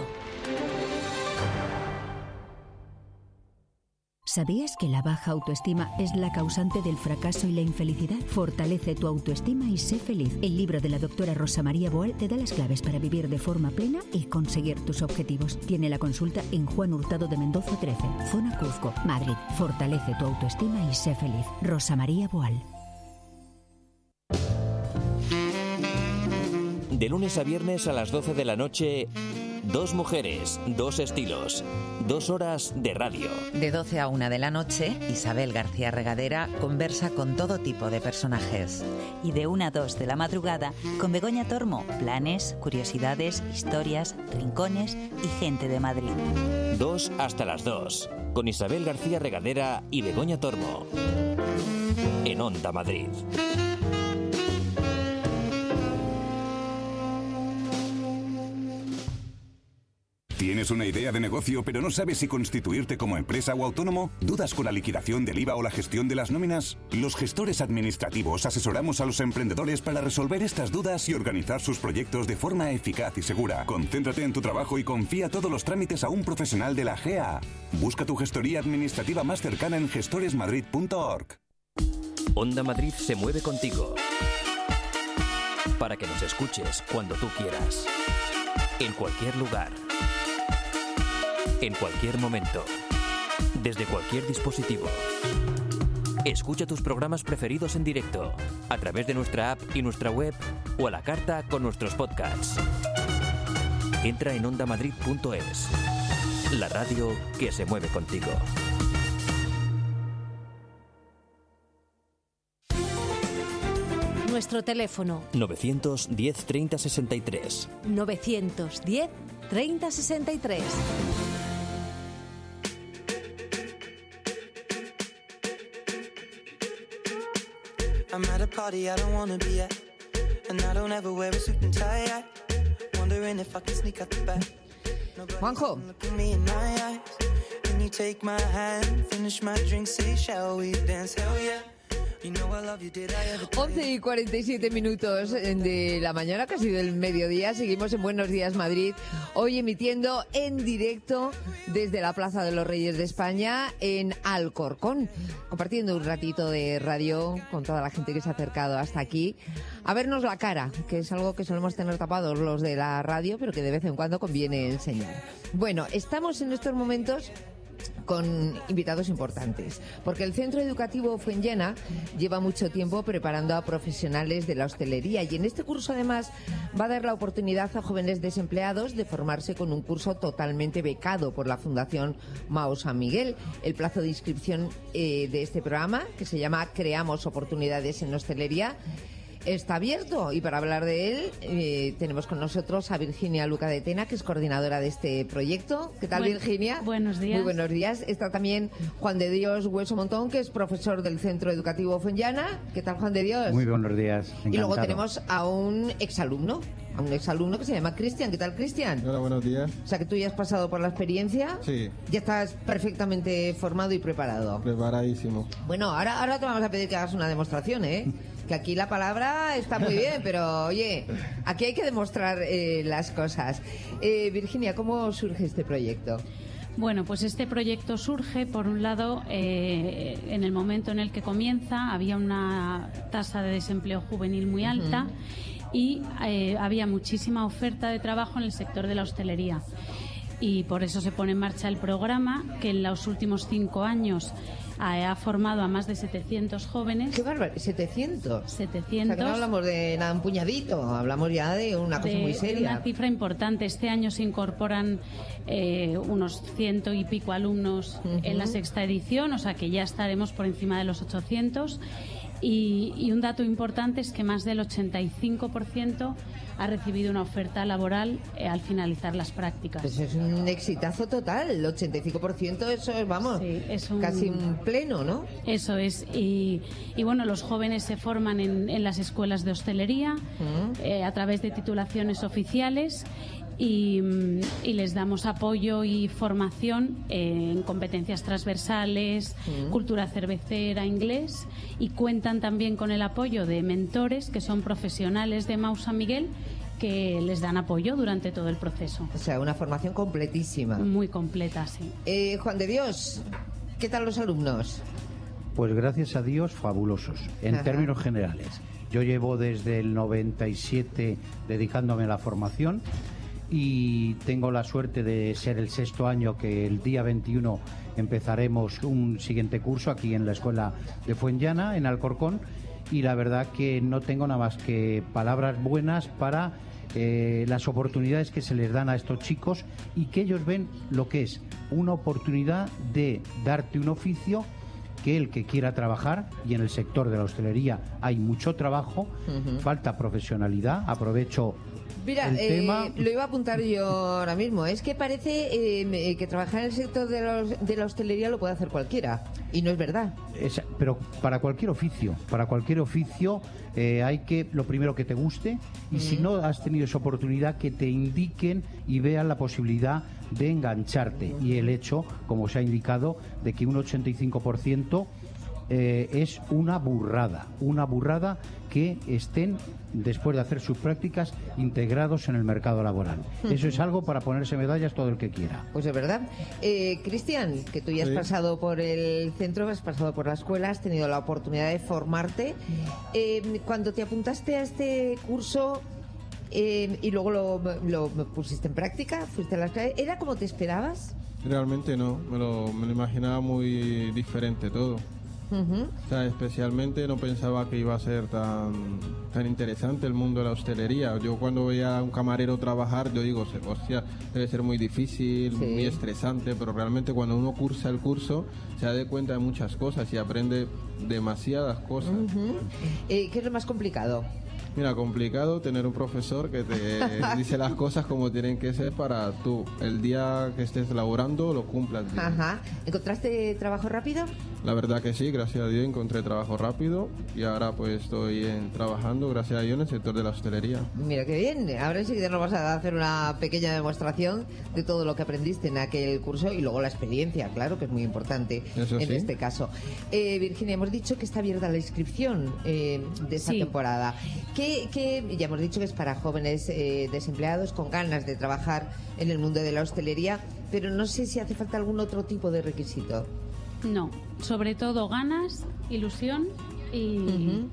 ¿Sabías que la baja autoestima es la causante del fracaso y la infelicidad? Fortalece tu autoestima y sé feliz. El libro de la doctora Rosa María Boal te da las claves para vivir de forma plena y conseguir tus objetivos. Tiene la consulta en Juan Hurtado de Mendoza trece, Zona Cuzco, Madrid. Fortalece tu autoestima y sé feliz. Rosa María Boal. De lunes a viernes a las doce de la noche, dos mujeres, dos estilos, dos horas de radio. De doce a una de la noche, Isabel García Regadera conversa con todo tipo de personajes. Y de una a dos de la madrugada, con Begoña Tormo, planes, curiosidades, historias, rincones y gente de Madrid. Dos hasta las dos, con Isabel García Regadera y Begoña Tormo. En Onda Madrid. ¿Tienes una idea de negocio pero no sabes si constituirte como empresa o autónomo? ¿Dudas con la liquidación del I V A o la gestión de las nóminas? Los gestores administrativos asesoramos a los emprendedores para resolver estas dudas y organizar sus proyectos de forma eficaz y segura. Concéntrate en tu trabajo y confía todos los trámites a un profesional de la G A. Busca tu gestoría administrativa más cercana en gestores madrid punto org. Onda Madrid se mueve contigo. para que nos escuches cuando tú quieras. En cualquier lugar. En cualquier momento. Desde cualquier dispositivo. Escucha tus programas preferidos en directo, a través de nuestra app y nuestra web, o a la carta con nuestros podcasts. Entra en onda madrid punto es, la radio que se mueve contigo. Nuestro teléfono novecientos diez treinta sesenta y tres. novecientos diez treinta sesenta y tres. I'm at a party I don't wanna be at, and I don't ever wear a suit and tie. Wondering if I can sneak out the back. Juanjo. Look at me in my eyes. Can you take my hand, finish my drink, say shall we dance? Hell yeah. once y cuarenta y siete minutos de la mañana, casi del mediodía. Seguimos en Buenos Días Madrid, hoy emitiendo en directo desde la Plaza de los Reyes de España en Alcorcón, compartiendo un ratito de radio con toda la gente que se ha acercado hasta aquí a vernos la cara, que es algo que solemos tener tapados los de la radio, pero que de vez en cuando conviene enseñar. Bueno, estamos en estos momentos con invitados importantes, porque el Centro Educativo Fuenllana lleva mucho tiempo preparando a profesionales de la hostelería, y en este curso además va a dar la oportunidad a jóvenes desempleados de formarse con un curso totalmente becado por la Fundación Mao San Miguel. El plazo de inscripción eh, de este programa, que se llama Creamos Oportunidades en Hostelería, está abierto, y para hablar de él eh, tenemos con nosotros a Virginia Luca de Tena, que es coordinadora de este proyecto. ¿Qué tal, Buen, Virginia? Buenos días. Muy buenos días. Está también Juan de Dios Hueso Montón, que es profesor del Centro Educativo Fuenllana. ¿Qué tal, Juan de Dios? Muy buenos días. Encantado. Y luego tenemos a un exalumno, a un exalumno que se llama Cristian. ¿Qué tal, Cristian? Hola, buenos días. O sea, que tú ya has pasado por la experiencia. Sí. Ya estás perfectamente formado y preparado. Preparadísimo. Bueno, ahora, ahora te vamos a pedir que hagas una demostración, ¿eh? Que aquí la palabra está muy bien, pero oye, aquí hay que demostrar eh, las cosas. Eh, Virginia, ¿cómo surge este proyecto? Bueno, pues este proyecto surge, por un lado, eh, en el momento en el que comienza, había una tasa de desempleo juvenil muy alta. Uh-huh. Y eh, había muchísima oferta de trabajo en el sector de la hostelería. Y por eso se pone en marcha el programa, que en los últimos cinco años ha formado a más de setecientos jóvenes. ¡Qué bárbaro! ¿setecientos? setecientos. O sea, que no hablamos de nada, un puñadito, hablamos ya de una cosa de, muy seria. Una cifra importante. Este año se incorporan eh, unos ciento y pico alumnos uh-huh. en la sexta edición, o sea que ya estaremos por encima de los ochocientos. Y, y un dato importante es que más del ochenta y cinco por ciento ha recibido una oferta laboral eh, al finalizar las prácticas. Pues es un exitazo total, el ochenta y cinco por ciento, eso es, vamos, sí, es un, casi un pleno, ¿no? Eso es, y, y bueno, los jóvenes se forman en, en las escuelas de hostelería uh-huh. eh, a través de titulaciones oficiales. Y, y les damos apoyo y formación en competencias transversales, mm. cultura cervecera, inglés, y cuentan también con el apoyo de mentores que son profesionales de Mao San Miguel, que les dan apoyo durante todo el proceso. O sea, una formación completísima. Muy completa, sí. Eh, Juan de Dios, ¿qué tal los alumnos? Pues gracias a Dios, fabulosos, en Ajá. términos generales. Yo llevo desde el noventa y siete dedicándome a la formación, y tengo la suerte de ser el sexto año que el día veintiuno empezaremos un siguiente curso aquí en la Escuela de Fuenllana, en Alcorcón, y la verdad que no tengo nada más que palabras buenas para eh, las oportunidades que se les dan a estos chicos, y que ellos ven lo que es una oportunidad de darte un oficio, que el que quiera trabajar, y en el sector de la hostelería hay mucho trabajo, uh-huh. falta profesionalidad. Aprovecho Mira, el eh, tema. Lo iba a apuntar yo ahora mismo. Es que parece eh, que trabajar en el sector de, los, de la hostelería lo puede hacer cualquiera, y no es verdad. Es, pero para cualquier oficio, para cualquier oficio eh, hay que, lo primero, que te guste, y uh-huh. si no has tenido esa oportunidad, que te indiquen y vean la posibilidad de engancharte. Y el hecho, como se ha indicado, de que un ochenta y cinco por ciento eh, es una burrada, una burrada que estén, después de hacer sus prácticas, integrados en el mercado laboral. Uh-huh. Eso es algo para ponerse medallas todo el que quiera. Pues es verdad. Eh, Cristian, que tú ya has sí. pasado por el centro, has pasado por la escuela, has tenido la oportunidad de formarte. Eh, cuando te apuntaste a este curso eh, y luego lo, lo pusiste en práctica, fuiste a las clases, ¿era como te esperabas? Realmente no, me lo, me lo imaginaba muy diferente todo. Uh-huh. O sea, especialmente no pensaba que iba a ser tan tan interesante el mundo de la hostelería. Yo cuando veía a un camarero trabajar, yo digo, hostia, debe ser muy difícil, sí. muy estresante, pero realmente cuando uno cursa el curso se da cuenta de muchas cosas y aprende demasiadas cosas. Uh-huh. eh, ¿Qué es lo más complicado? Mira, complicado tener un profesor que te dice las cosas como tienen que ser para tú, el día que estés laborando, lo cumplas bien. Ajá. ¿Encontraste trabajo rápido? La verdad que sí, gracias a Dios encontré trabajo rápido y ahora pues estoy en, trabajando, gracias a Dios, en el sector de la hostelería. Mira qué bien, ahora enseguida nos vas a hacer una pequeña demostración de todo lo que aprendiste en aquel curso y luego la experiencia, claro, que es muy importante. Eso en sí. este caso. Eh, Virginia, hemos dicho que está abierta la inscripción eh, de esta sí. temporada. ¿Qué, qué, ya hemos dicho que es para jóvenes eh, desempleados con ganas de trabajar en el mundo de la hostelería, pero no sé si hace falta algún otro tipo de requisito. No, sobre todo ganas, ilusión y, uh-huh.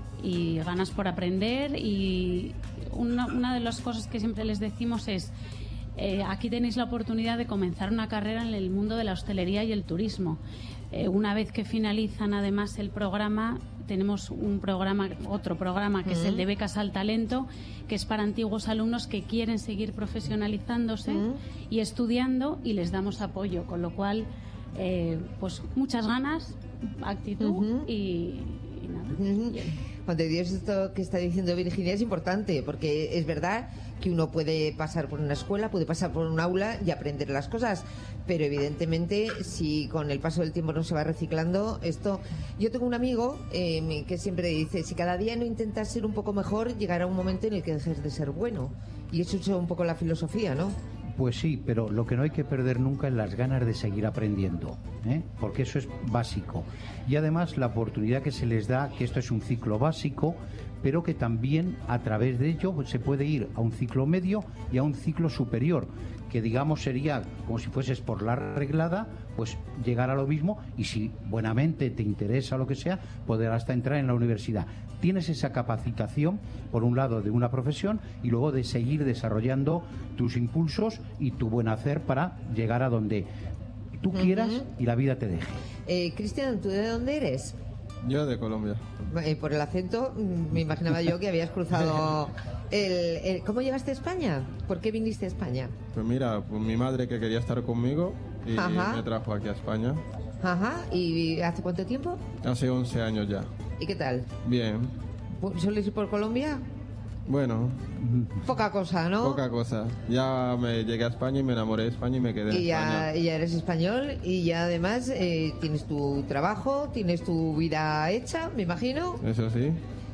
y ganas por aprender. Y una, una de las cosas que siempre les decimos es eh, aquí tenéis la oportunidad de comenzar una carrera en el mundo de la hostelería y el turismo. Eh, una vez que finalizan además el programa, tenemos un programa, otro programa que uh-huh. es el de becas al talento, que es para antiguos alumnos que quieren seguir profesionalizándose uh-huh. y estudiando, y les damos apoyo, con lo cual Eh, pues muchas ganas, actitud uh-huh. y, y nada. Uh-huh. Juan de Dios, esto que está diciendo Virginia es importante, porque es verdad que uno puede pasar por una escuela, puede pasar por un aula y aprender las cosas, pero evidentemente si con el paso del tiempo no se va reciclando esto. Yo tengo un amigo eh, que siempre dice, si cada día no intentas ser un poco mejor, llegará un momento en el que dejes de ser bueno, y eso es un poco la filosofía, ¿no? Pues sí, pero lo que no hay que perder nunca es las ganas de seguir aprendiendo, ¿eh? Porque eso es básico. Y además la oportunidad que se les da, que esto es un ciclo básico, pero que también a través de ello pues, se puede ir a un ciclo medio y a un ciclo superior, que digamos sería como si fueses por la reglada, pues llegar a lo mismo, y si buenamente te interesa lo que sea, poder hasta entrar en la universidad. Tienes esa capacitación, por un lado, de una profesión y luego de seguir desarrollando tus impulsos y tu buen hacer para llegar a donde tú uh-huh. quieras y la vida te deje. Eh, Cristian, ¿tú de dónde eres? Yo de Colombia. Eh, por el acento, me imaginaba yo que habías cruzado el, el... ¿Cómo llegaste a España? ¿Por qué viniste a España? Pues mira, pues mi madre que quería estar conmigo y Ajá. me trajo aquí a España. Ajá, ¿y hace cuánto tiempo? Hace once años ya. ¿Y qué tal? Bien. ¿Sueles ir por Colombia? Bueno. Poca cosa, ¿no? Poca cosa. Ya me llegué a España y me enamoré de España y me quedé en y ya, España. Y ya eres español y ya además eh, tienes tu trabajo, tienes tu vida hecha, me imagino. Eso sí.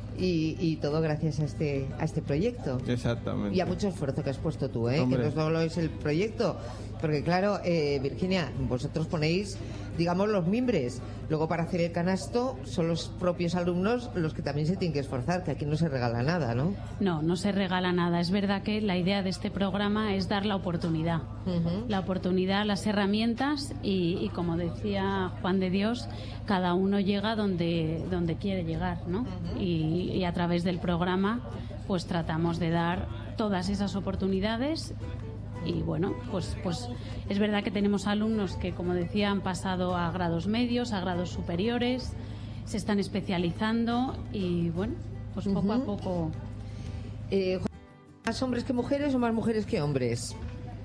Y, y todo gracias a este a este proyecto. Exactamente. Y a mucho esfuerzo que has puesto tú, ¿eh? Hombre. Que no solo es el proyecto. Porque claro, eh, Virginia, vosotros ponéis, digamos, los mimbres. Luego para hacer el canasto son los propios alumnos los que también se tienen que esforzar, que aquí no se regala nada, ¿no? No, no se regala nada. Es verdad que la idea de este programa es dar la oportunidad. Uh-huh. La oportunidad, las herramientas y, y como decía Juan de Dios, cada uno llega donde, donde quiere llegar, ¿no? Uh-huh. Y, y a través del programa pues tratamos de dar todas esas oportunidades. Y bueno, pues pues es verdad que tenemos alumnos que, como decía, han pasado a grados medios, a grados superiores, se están especializando y bueno, pues poco uh-huh. a poco. Eh, ¿Más hombres que mujeres o más mujeres que hombres?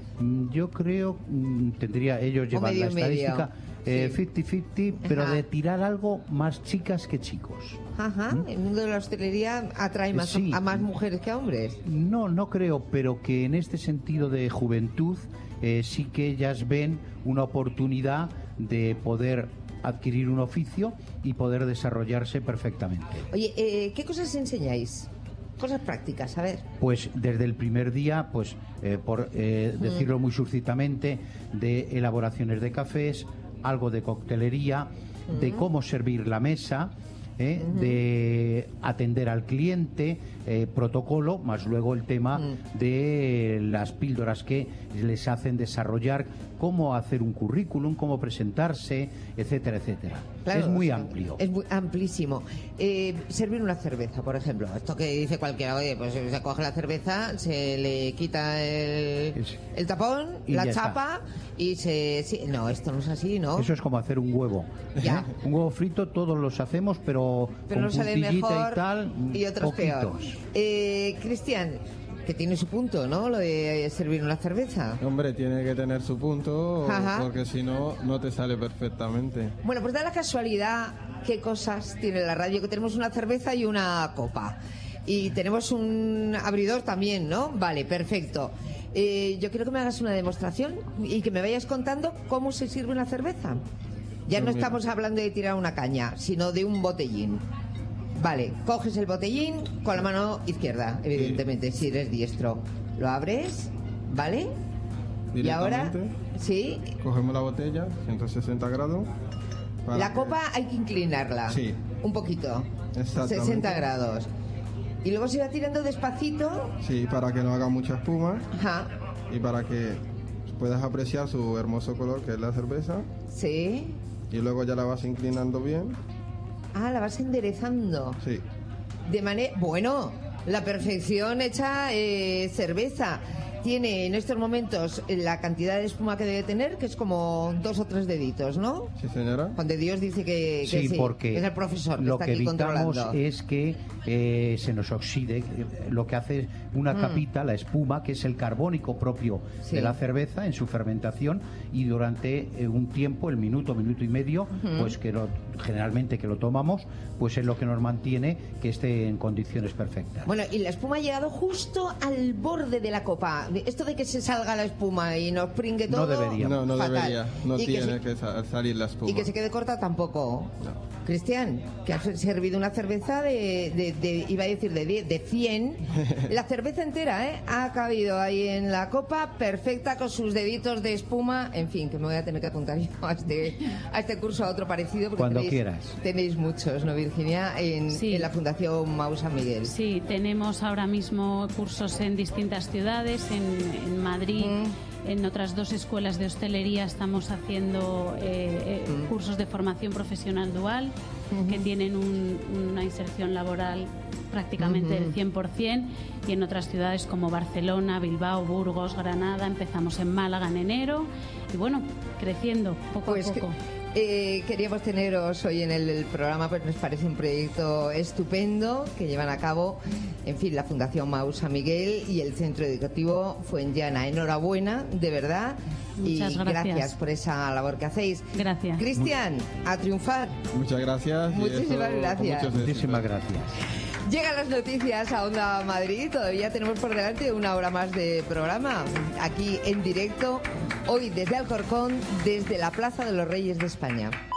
Yo creo, tendría, ellos llevan medio, la estadística eh, sí. cincuenta cincuenta, pero Ajá. de tirar algo más chicas que chicos. Ajá, ¿Mm? ¿El mundo de la hostelería atrae más sí. a más mujeres que a hombres? No, no creo, pero que en este sentido de juventud eh, sí que ellas ven una oportunidad de poder adquirir un oficio y poder desarrollarse perfectamente. Oye, eh, ¿qué cosas enseñáis? Cosas prácticas, a ver. Pues desde el primer día, pues eh, por eh, mm. decirlo muy sucintamente, de elaboraciones de cafés, algo de coctelería, de cómo servir la mesa, ¿eh? Uh-huh. de atender al cliente, eh, protocolo, más luego el tema uh-huh. de las píldoras que les hacen desarrollar cómo hacer un currículum, cómo presentarse, etcétera, etcétera. Claro, es muy sí, amplio. Es muy amplísimo. Eh, servir una cerveza, por ejemplo. Esto que dice cualquiera, oye, pues se coge la cerveza, se le quita el, el tapón, y la chapa está. y se... Sí, no, esto no es así, ¿no? Eso es como hacer un huevo. Ya. Un huevo frito todos los hacemos, pero, pero con no sale puntillita mejor y tal, y otros poquitos. peor. Eh, Cristian, que tiene su punto, ¿no? Lo de servir una cerveza. Hombre, tiene que tener su punto, Ajá. porque si no, no te sale perfectamente. Bueno, pues da la casualidad qué cosas tiene la radio, que tenemos una cerveza y una copa. Y tenemos un abridor también, ¿no? Vale, perfecto. Eh, yo quiero que me hagas una demostración y que me vayas contando cómo se sirve una cerveza. Ya no estamos hablando de tirar una caña, sino de un botellín. Vale, coges el botellín con la mano izquierda, evidentemente, sí. si eres diestro. Lo abres, ¿vale? Y ahora, sí. Cogemos la botella, ciento sesenta grados. La copa hay que inclinarla. Sí. Un poquito. Exactamente. sesenta grados. Y luego se va tirando despacito. Sí, para que no haga mucha espuma. Ajá. Y para que puedas apreciar su hermoso color, que es la cerveza. Sí. Y luego ya la vas inclinando bien. Ah, la vas enderezando. Sí. De manera... Bueno, la perfección hecha eh, cerveza. Tiene en estos momentos la cantidad de espuma que debe tener, que es como dos o tres deditos, ¿no? Sí, señora. Cuando Dios dice que, que sí, sí, porque es el profesor que lo está que aquí evitamos controlando. es que eh, se nos oxide, lo que hace una Mm. capita, la espuma, que es el carbónico propio Sí. de la cerveza en su fermentación, y durante eh, un tiempo, el minuto, minuto y medio, Ujú. pues que lo, generalmente que lo tomamos, pues es lo que nos mantiene que esté en condiciones perfectas. Bueno, y la espuma ha llegado justo al borde de la copa. Esto de que se salga la espuma y nos pringue todo... No debería. No, no fatal. debería. No Y que tiene se- que, sa- salir la espuma. Y que se quede corta tampoco. No. Cristian, que has servido una cerveza de, de, de- iba a decir de, diez, de cien. La cerveza entera, ¿eh? Ha cabido ahí en la copa, perfecta, con sus deditos de espuma. En fin, que me voy a tener que apuntar yo a este, a este curso, a otro parecido. Porque Cuando tenéis, quieras. Tenéis muchos, ¿no, Virginia? En, Sí. en la Fundación Mau San Miguel. Sí, tenemos ahora mismo cursos en distintas ciudades, en, en Madrid, Mm. en otras dos escuelas de hostelería estamos haciendo eh, eh, Mm. cursos de formación profesional dual, que tienen un- una inserción laboral prácticamente Ujú. del cien por ciento, y en otras ciudades como Barcelona, Bilbao, Burgos, Granada. Empezamos en Málaga en enero y bueno, creciendo poco Pues a que- poco. Eh, queríamos teneros hoy en el, el programa, pues nos parece un proyecto estupendo que llevan a cabo, en fin, la Fundación Mau San Miguel y el Centro Educativo Fuenllana. Enhorabuena, de verdad. Muchas y gracias. por esa labor que hacéis. Gracias. Cristian, a triunfar. Muchas gracias. y Muchísimas eso, con gracias. muchos éxitos. Muchísimas gracias. Llegan las noticias a Onda Madrid. Todavía tenemos por delante una hora más de programa. Aquí en directo, hoy desde Alcorcón, desde la Plaza de los Reyes de España.